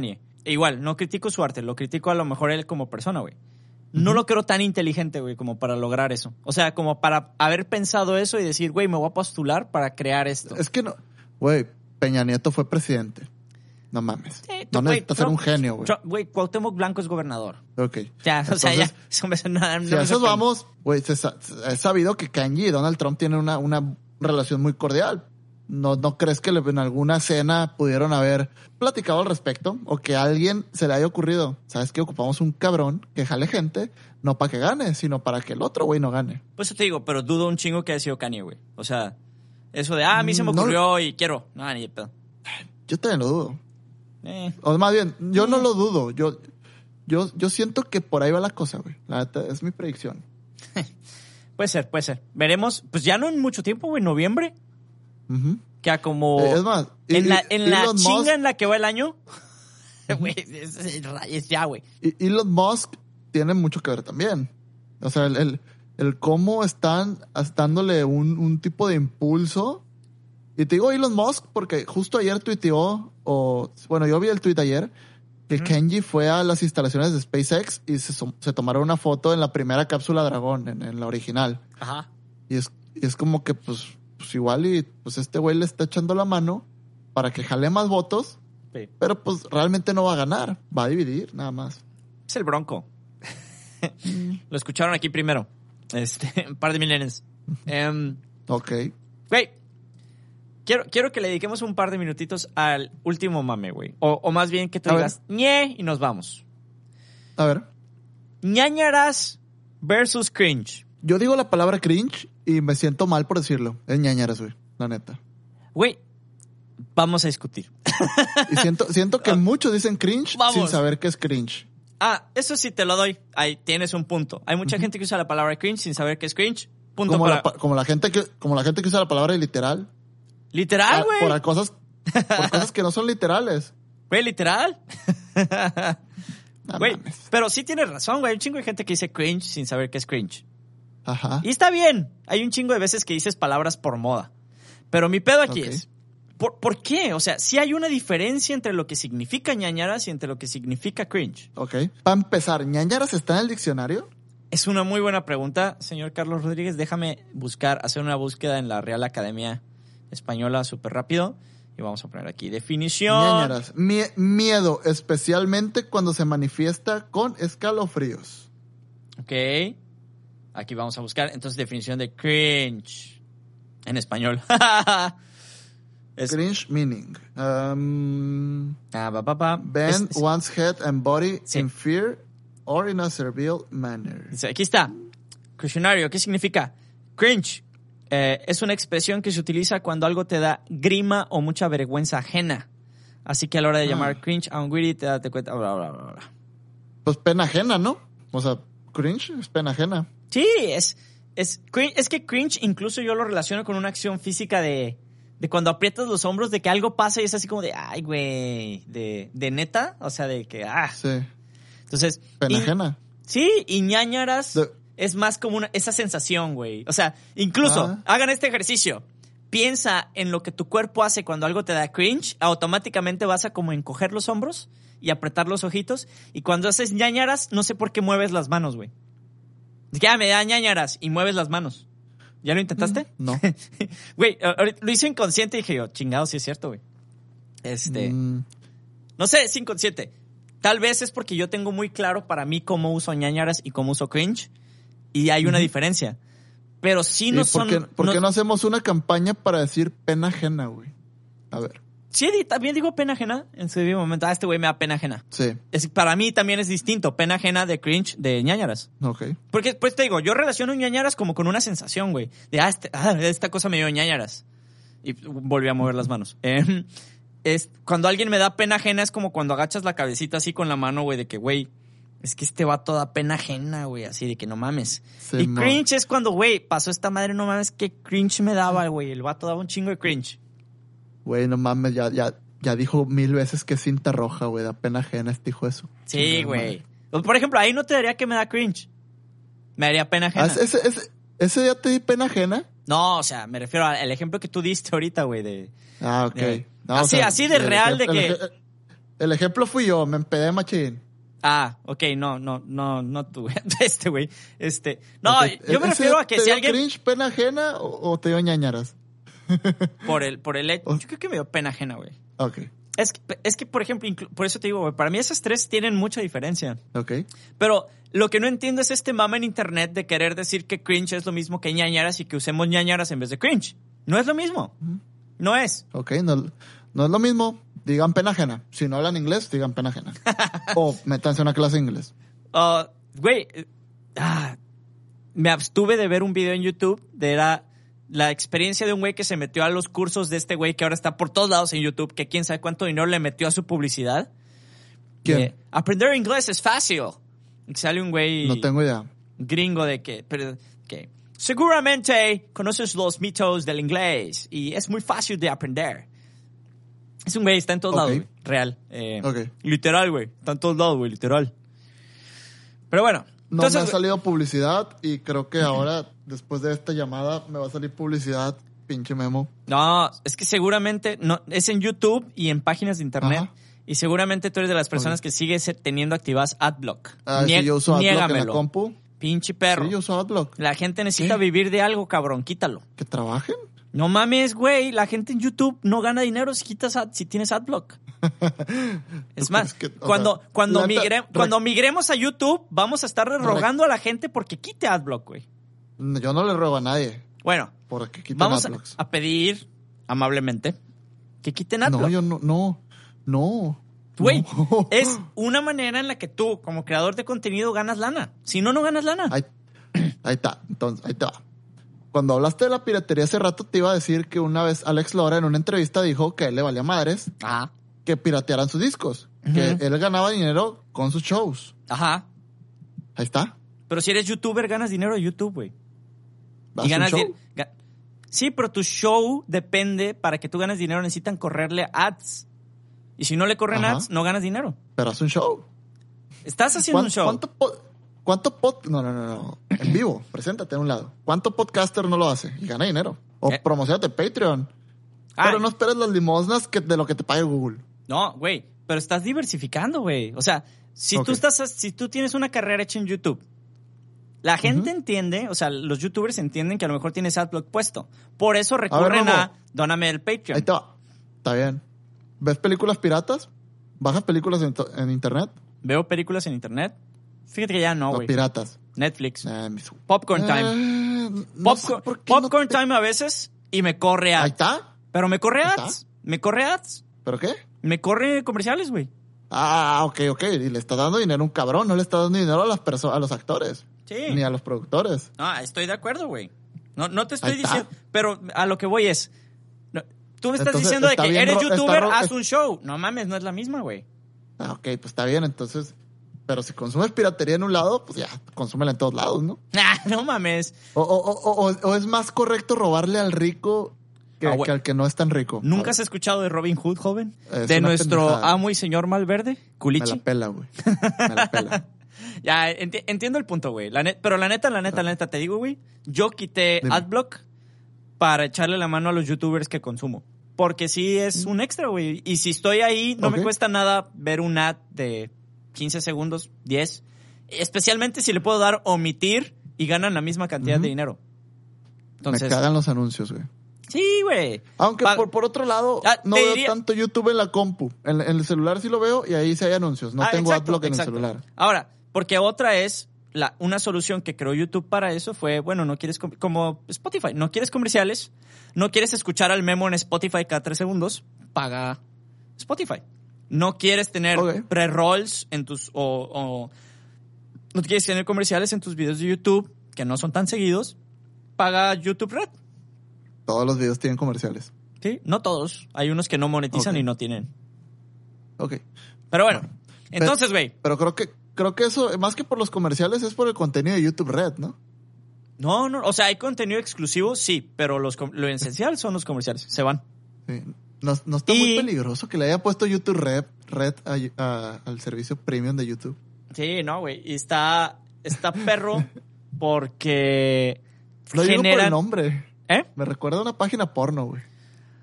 igual, no critico su arte, lo critico a lo mejor él como persona, güey. No uh-huh. lo creo tan inteligente, güey, como para lograr eso. O sea, como para haber pensado eso y decir, güey, me voy a postular para crear esto. Es que no, güey, Peña Nieto fue presidente. No mames. Eh, tú, no necesitas ser un genio, güey. Güey, Cuauhtémoc Blanco es gobernador. Ok. Ya, Entonces, o sea, ya. Eso me, no, no si me a eso vamos, güey, es sabido que Kanye y Donald Trump tienen una, una relación muy cordial. ¿No, ¿No crees que en alguna cena pudieron haber platicado al respecto? O que a alguien se le haya ocurrido, ¿sabes qué? Ocupamos un cabrón que jale gente, no para que gane, sino para que el otro güey no gane. Pues eso te digo, pero dudo un chingo que haya sido Kanye, güey. O sea, eso de, ah, a mí se me ocurrió no, y quiero. No, ni de pedo. Yo también lo dudo. Eh. O más bien, yo eh. no lo dudo. Yo, yo, yo siento que por ahí va la cosa, güey. La neta, es mi predicción. Puede ser, puede ser. Veremos, pues ya no en mucho tiempo, güey, noviembre. Uh-huh. Que a como... Eh, es más, en y, la, en la Elon chinga Musk, en la que va el año, güey, es, es, es ya, güey. Y Elon Musk tiene mucho que ver también. O sea, el, el, el cómo están dándole un, un tipo de impulso. Y te digo Elon Musk porque justo ayer tuiteó, o bueno, yo vi el tuit ayer, que uh-huh. Kenji fue a las instalaciones de SpaceX y se, se tomaron una foto en la primera cápsula Dragón, en, en la original. Ajá. Y es, y es como que, pues, pues igual y pues este güey le está echando la mano para que jale más votos, sí. Pero pues realmente no va a ganar, va a dividir, nada más. Es el Bronco. Lo escucharon aquí primero. Este, un par de milenios. Um, ok. Güey, quiero, quiero que le dediquemos un par de minutitos al último mame, güey. O, o más bien que tú a digas, ver. ñe, y nos vamos. A ver. Ñañaras versus cringe. Yo digo la palabra cringe y me siento mal por decirlo. Es ñañaras, güey, la neta. Güey, vamos a discutir. Y siento, siento que muchos dicen cringe vamos. Sin saber qué es cringe. Ah, eso sí te lo doy. Ahí tienes un punto. Hay mucha uh-huh. gente que usa la palabra cringe sin saber qué es cringe. Punto como, para... la, como la gente que como la gente que usa la palabra literal. Literal, güey. Por cosas por cosas que no son literales. Güey, literal. No, güey, pero sí tienes razón, güey. Hay un chingo de gente que dice cringe sin saber qué es cringe. Ajá. Y está bien. Hay un chingo de veces que dices palabras por moda. Pero mi pedo aquí okay. es, ¿por, ¿por qué? O sea, sí hay una diferencia entre lo que significa ñañaras y entre lo que significa cringe. Ok. Para empezar, ¿ñañaras está en el diccionario? Es una muy buena pregunta, señor Carlos Rodríguez. Déjame buscar, hacer una búsqueda en la Real Academia Española súper rápido. Y vamos a poner aquí definición. Ñañaras. Mie- miedo, especialmente cuando se manifiesta con escalofríos. Ok. Aquí vamos a buscar, entonces, definición de cringe en español. es... Cringe meaning. Um, ah, pa, pa, pa. Bend es, one's head and body sí. in fear or in a servile manner. Aquí está. Diccionario, ¿qué significa? Cringe eh, es una expresión que se utiliza cuando algo te da grima o mucha vergüenza ajena. Así que a la hora de ah. llamar cringe a un güiri te das cuenta, bla, bla, bla, bla. Pues pena ajena, ¿no? O sea, cringe es pena ajena. Sí, es, es, es que cringe incluso yo lo relaciono con una acción física de, de cuando aprietas los hombros, de que algo pasa y es así como de, ay, güey, de, de neta, o sea, de que, ah. Sí. Entonces. Pena ajena. Sí, y ñañaras de... es más como una, esa sensación, güey. O sea, incluso, ah. hagan este ejercicio. Piensa en lo que tu cuerpo hace cuando algo te da cringe, automáticamente vas a como encoger los hombros y apretar los ojitos, y cuando haces ñañaras, no sé por qué mueves las manos, güey. Ya me da ñañaras y mueves las manos. ¿Ya lo intentaste? No. Güey, lo hice inconsciente y dije yo, chingado, sí es cierto, güey. Este. Mm. No sé, es inconsciente. Tal vez es porque yo tengo muy claro para mí cómo uso ñañaras y cómo uso cringe. Y hay una mm. diferencia. Pero sí no son. ¿Por qué, ¿por qué no, no hacemos una campaña para decir pena ajena, güey? A ver. Sí, también digo pena ajena en su debido momento. Ah, este güey me da pena ajena. Sí. Es, para mí también es distinto. Pena ajena de cringe de ñañaras. Ok. Porque, pues te digo, yo relaciono ñañaras como con una sensación, güey. De, ah, este, ah, esta cosa me dio ñañaras. Y volví a mover las manos. Eh, es, cuando alguien me da pena ajena es como cuando agachas la cabecita así con la mano, güey, de que, güey, es que este vato da pena ajena, güey. Así de que no mames. Sí, y no. Cringe es cuando, güey, pasó esta madre, no mames, qué cringe me daba, güey. El vato daba un chingo de cringe. Güey, no mames, ya, ya, ya dijo mil veces que es cinta roja, güey. Da pena ajena este hijo eso. Sí, güey. Por ejemplo, ahí no te daría que me da cringe. Me daría pena ajena. ¿Ese, ese, ese día te di pena ajena? No, o sea, me refiero al ejemplo que tú diste ahorita, güey, de... Ah, ok. De, no, así, o sea, así de el, real el, de que... El, El ejemplo fui yo, me empedé machín. Ah, ok, no, no, no, no tú, este güey. Este, no, Okay. yo me refiero a que ¿Te si dio alguien... cringe, pena ajena o, o te dio ñañaras? Por el, por el hecho, Oh. yo creo que me dio pena ajena, güey. Ok, Es que, es que, por ejemplo, inclu- por eso te digo, güey, para mí esas tres tienen mucha diferencia. ok. Pero lo que no entiendo es este mame en internet de querer decir que cringe es lo mismo que ñañaras y que usemos ñañaras en vez de cringe. No es lo mismo. No es. Ok, no, no es lo mismo. Digan pena ajena. Si no hablan inglés, digan pena ajena. O métanse a una clase de inglés. Uh, güey, eh, ah, me abstuve de ver un video en YouTube de la, la experiencia de un güey que se metió a los cursos de este güey que ahora está por todos lados en YouTube, que quién sabe cuánto dinero le metió a su publicidad. ¿Quién? De, aprender inglés es fácil. Y sale un güey No tengo idea. gringo de que, pero, que seguramente conoces los mitos del inglés y es muy fácil de aprender. Es un güey, está en todos Ok. lados, güey, real. Eh, Ok. Literal, güey. Está en todos lados, güey, literal. Pero bueno. No entonces, me ha güey, salido publicidad y creo que ahora, después de esta llamada, me va a salir publicidad, pinche Memo. no, es que seguramente no, es en YouTube y en páginas de internet. Ajá. Y seguramente tú eres de las personas Ok. que sigues teniendo activadas Adblock. Ah, Nie- sí, yo uso Adblock en la niégamelo. compu. Pinche perro. Sí, yo uso Adblock. La gente necesita ¿Qué? vivir de algo, cabrón. Quítalo. ¿Que trabajen? No mames, güey. La gente en YouTube no gana dinero si quitas ad- si tienes Adblock. Es ¿Tú más, crees que, o cuando, sea, cuando, la neta, migre- re- cuando migremos a YouTube, vamos a estar rogando a la gente porque quite Adblock, güey. Yo no le robo a nadie Bueno, porque quiten vamos a, Adblocks. a pedir amablemente que quiten Adblock. No, yo no, no, no. Güey, no. es una manera en la que tú, como creador de contenido, ganas lana. Si no, no ganas lana. Ahí, ahí está, entonces, ahí te va. Cuando hablaste de la piratería hace rato, te iba a decir que una vez Alex Lora en una entrevista dijo que a él le valía madres Ajá. que piratearan sus discos. Ujú. Que él ganaba dinero con sus shows. Ajá. Ahí está. Pero si eres youtuber, ganas dinero de YouTube, güey. Haz Y un ganas show. di- ga- Sí, pero tu show depende, para que tú ganes dinero necesitan correrle ads. Y si no le corren Ajá. ads, no ganas dinero. Pero haz un show. Estás haciendo ¿Cuán- un show. ¿Cuánto, po- cuánto pod... No, no, no, no. En vivo. Preséntate a un lado. ¿Cuánto podcaster no lo hace? Y gana dinero. O Eh. promocionate Patreon. Ah, Pero no esperes las limosnas que, de lo que te pague Google. No, güey, pero estás diversificando, güey. O sea, si Ok. tú estás, si tú tienes una carrera hecha en YouTube, la gente Ujú. entiende, o sea, los youtubers entienden que a lo mejor tienes Adblock puesto. Por eso recurren Memo. a, dóname el Patreon. Ahí te va. Está bien. ¿Ves películas piratas? ¿Bajas películas en, to- en internet? Veo películas en internet. Fíjate que ya no, o güey. piratas. Netflix. Eh, mis- Popcorn time. Eh, no sé Popcorn, por qué no popcorn te- time a veces y me corre Ahí ads. está. Pero me corre Ahí ads. está. Me corre ads. ¿Pero qué? Me corre comerciales, güey. Ah, ok, ok. Y le está dando dinero a un cabrón. No le está dando dinero a las personas, a los actores. Sí. Ni a los productores. No, estoy de acuerdo, güey. No, no te estoy Ahí está. diciendo, pero a lo que voy es, no, tú me estás Entonces, diciendo de está que bien eres ro- está youtuber, ro- haz es- un show. No mames, no es la misma, güey. Ah, ok, pues está bien. Entonces, pero si consumes piratería en un lado, pues ya, consúmela en todos lados, ¿no? Ah, no mames. O, o, o, o, o es más correcto robarle al rico que, Ah, güey. que al que no es tan rico. ¿Nunca A has escuchado de Robin Hood, joven? Es De una nuestro pendejada. amo y señor Malverde, ver, me Culichi. la pela, güey. Me la pela. Ya, enti- entiendo el punto, güey. La net- pero la neta, la neta, la neta, te digo, güey, yo quité Dime. Adblock para echarle la mano a los youtubers que consumo. Porque sí es un extra, güey. Y si estoy ahí, no me Ok. cuesta nada ver un ad de quince segundos, diez. Especialmente si le puedo dar omitir y ganan la misma cantidad Ujú. de dinero. Me Entonces, cagan los anuncios, güey. sí, güey. Aunque Pa- por, por otro lado, Ah, no te veo diría- tanto YouTube en la compu. En, en el celular sí lo veo y ahí sí hay anuncios. No Ah, tengo exacto, Adblock en exacto. el celular. Ahora, porque otra es, la, una solución que creó YouTube para eso fue, bueno, no quieres, com- como Spotify, no quieres comerciales, no quieres escuchar al Memo en Spotify cada tres segundos, paga Spotify. No quieres tener Ok. pre-rolls en tus, o, o no quieres tener comerciales en tus videos de YouTube, que no son tan seguidos, paga YouTube Red. Todos los videos tienen comerciales. Sí, no todos. Hay unos que no monetizan Ok. y no tienen. Ok. Pero bueno, Bueno, entonces, güey, Pero creo que creo que eso, más que por los comerciales, es por el contenido de YouTube Red, ¿no? no, no, o sea, hay contenido exclusivo, sí, pero los, com- lo esencial son los comerciales, se van. Sí. No, no está Y- muy peligroso que le haya puesto YouTube Red, Red a- a- al servicio premium de YouTube. Sí, no, güey, y está, está perro porque Lo digo por el generan... nombre. ¿Eh? Me recuerda a una página porno, güey.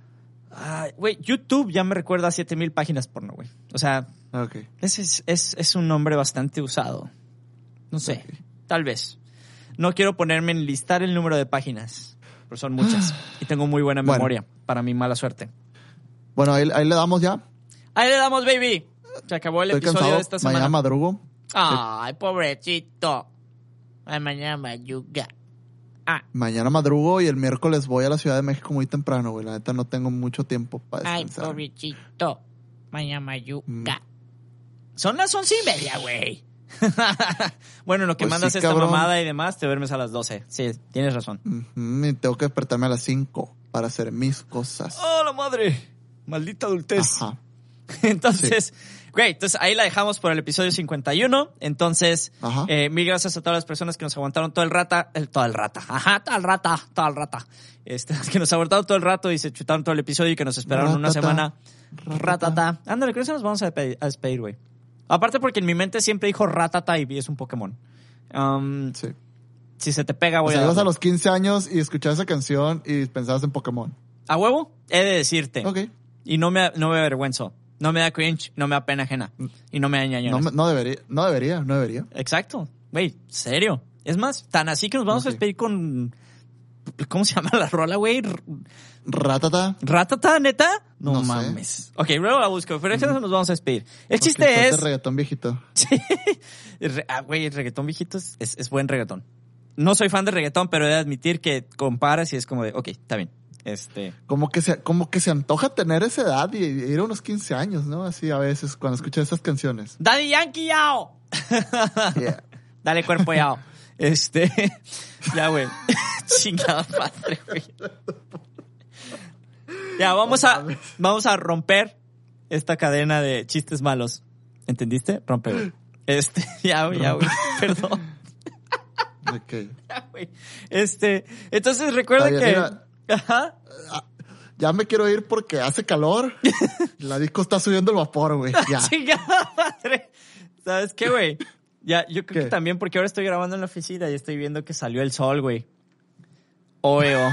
Güey, uh, YouTube ya me recuerda a siete mil páginas porno, güey. O sea, okay. ese es, es, es un nombre bastante usado. No sé, okay. Tal vez. No quiero ponerme en listar el número de páginas, pero son muchas. Y tengo muy buena memoria bueno. para mi mala suerte. Bueno, ahí, ahí le damos ya. Ahí le damos, baby. Se acabó el Estoy episodio cansado. de esta semana. Mañana madrugo. Ay, pobrecito. Ay, mañana madruga. Ah. Mañana madrugo y el miércoles voy a la Ciudad de México muy temprano, güey. La neta no tengo mucho tiempo para descansar. Ay, pobrecito. Mañana madruga. Mm. Son las once y media, güey. Bueno, lo que pues mandas sí, esta cabrón. mamada y demás, te duermes a las doce. Sí, tienes razón. Mm-hmm. Y tengo que despertarme a las cinco para hacer mis cosas. ¡Oh, la madre! Maldita adultez. Ajá. Entonces, sí. Great. Entonces, ahí la dejamos por el episodio cincuenta y uno. Entonces, eh, mil gracias a todas las personas que nos aguantaron todo el rata. El, todo el rata. Ajá, todo el rata. Todo el rata. Este, que nos aguantaron todo el rato y se chutaron todo el episodio y que nos esperaron ratata, una semana. Ratata. ratata. Ándale, creo que nos vamos a despedir, güey. Aparte porque en mi mente siempre dijo ratata y es un Pokémon. Um, sí. Si se te pega, voy o sea, a... ibas a los quince años y escuchabas esa canción y pensabas en Pokémon. ¿A huevo? He de decirte. Ok. Y no me, no me avergüenzo. No me da cringe, no me da pena ajena. Y no me da ñañones. No, no debería, no debería, no debería. Exacto. Güey, serio. Es más, tan así que nos vamos okay. a despedir con... ¿Cómo se llama la rola, güey? Ratata. ¿Ratata, neta? No, no mames. Sé. Ok, luego la busco. Pero eso mm. nos vamos a despedir. El okay, chiste es... Es reggaetón viejito. Sí. Ah, güey, el reggaetón viejito es, es, es buen reggaetón. No soy fan de reggaetón, pero he de admitir que comparas y es como de... Ok, está bien. Este... Como que se, como que se antoja tener esa edad y, y ir a unos quince años, ¿no? Así a veces cuando escuchas esas canciones. Daddy Yankee, yao. Yeah. Dale cuerpo, yao. Este... Ya, güey. Chingada madre, güey. Ya, vamos a, vamos a romper esta cadena de chistes malos. ¿Entendiste? Rompe, güey. Este, ya, güey, ya, güey. Perdón. Ok. Ya, güey. Este, entonces recuerda bien, que... Mira, Ajá. Ya me quiero ir porque hace calor. La disco está subiendo el vapor, güey. Ya. Chingada madre. ¿Sabes qué, güey? Ya, yo creo ¿Qué? que también porque ahora estoy grabando en la oficina y estoy viendo que salió el sol, güey. Oeo.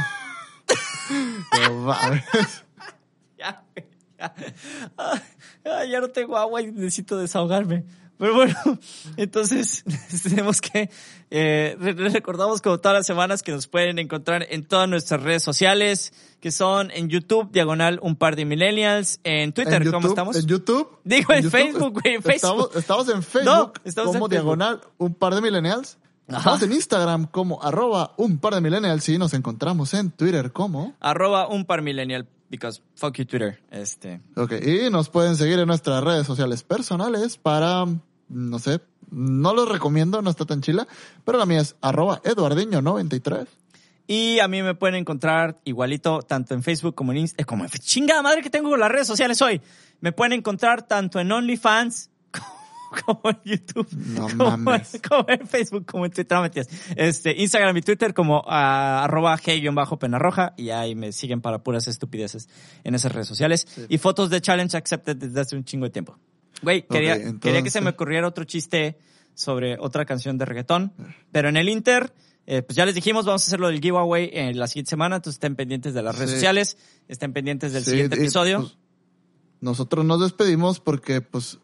No mames. Ya, güey. Ya. Ah, ya no tengo agua y necesito desahogarme. Pero bueno, entonces tenemos que... Eh, les recordamos como todas las semanas que nos pueden encontrar en todas nuestras redes sociales, que son en YouTube, diagonal un par de millennials, en Twitter, ¿En YouTube? ¿cómo estamos? En YouTube. Digo, en, en Facebook, güey, en Facebook. Estamos, estamos en Facebook no, estamos como en diagonal un par de millennials. Ajá. Estamos en Instagram como arroba un par de millennials y nos encontramos en Twitter como... Arroba un par millennial, because fuck you Twitter. Este. Ok, y nos pueden seguir en nuestras redes sociales personales para, no sé, no los recomiendo, no está tan chila, pero la mía es arroba eduardiño noventa y tres. Y a mí me pueden encontrar igualito tanto en Facebook como en Instagram. Eh, como en chingada madre que tengo con las redes sociales hoy. Me pueden encontrar tanto en OnlyFans como en YouTube, no como, mames. como en Facebook, como en Twitter, no mentiras. Este, Instagram y Twitter como uh, arroba G-penarroja y ahí me siguen para puras estupideces en esas redes sociales. Sí. Y fotos de Challenge Accepted desde hace un chingo de tiempo. Güey, quería, okay, entonces... quería que se me ocurriera otro chiste sobre otra canción de reggaetón, pero en el Inter, eh, pues ya les dijimos, vamos a hacer lo del giveaway en la siguiente semana, entonces estén pendientes de las redes sí. sociales, estén pendientes del sí, siguiente y, episodio. Pues, nosotros nos despedimos porque, pues,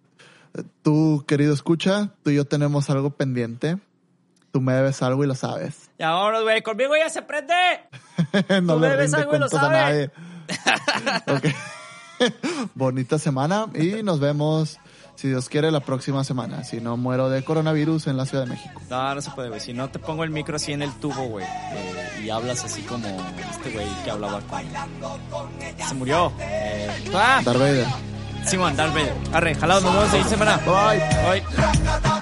tú, querido escucha, tú y yo tenemos algo pendiente. Tú me debes algo y lo sabes. Ya vámonos, güey. Conmigo ya se prende. No tú le me debes algo y lo sabes. Okay. Bonita semana y nos vemos, si Dios quiere, la próxima semana. Si no muero de coronavirus en la Ciudad de México. No, no se puede, güey. Si no te pongo el micro así en el tubo, güey. Eh, y hablas así como este güey que hablaba con... Se murió. Eh, ¡ah! Darth Vader. Simón, Darth Vader. Arre, jalados, nos vemos en semana. Bye. Bye.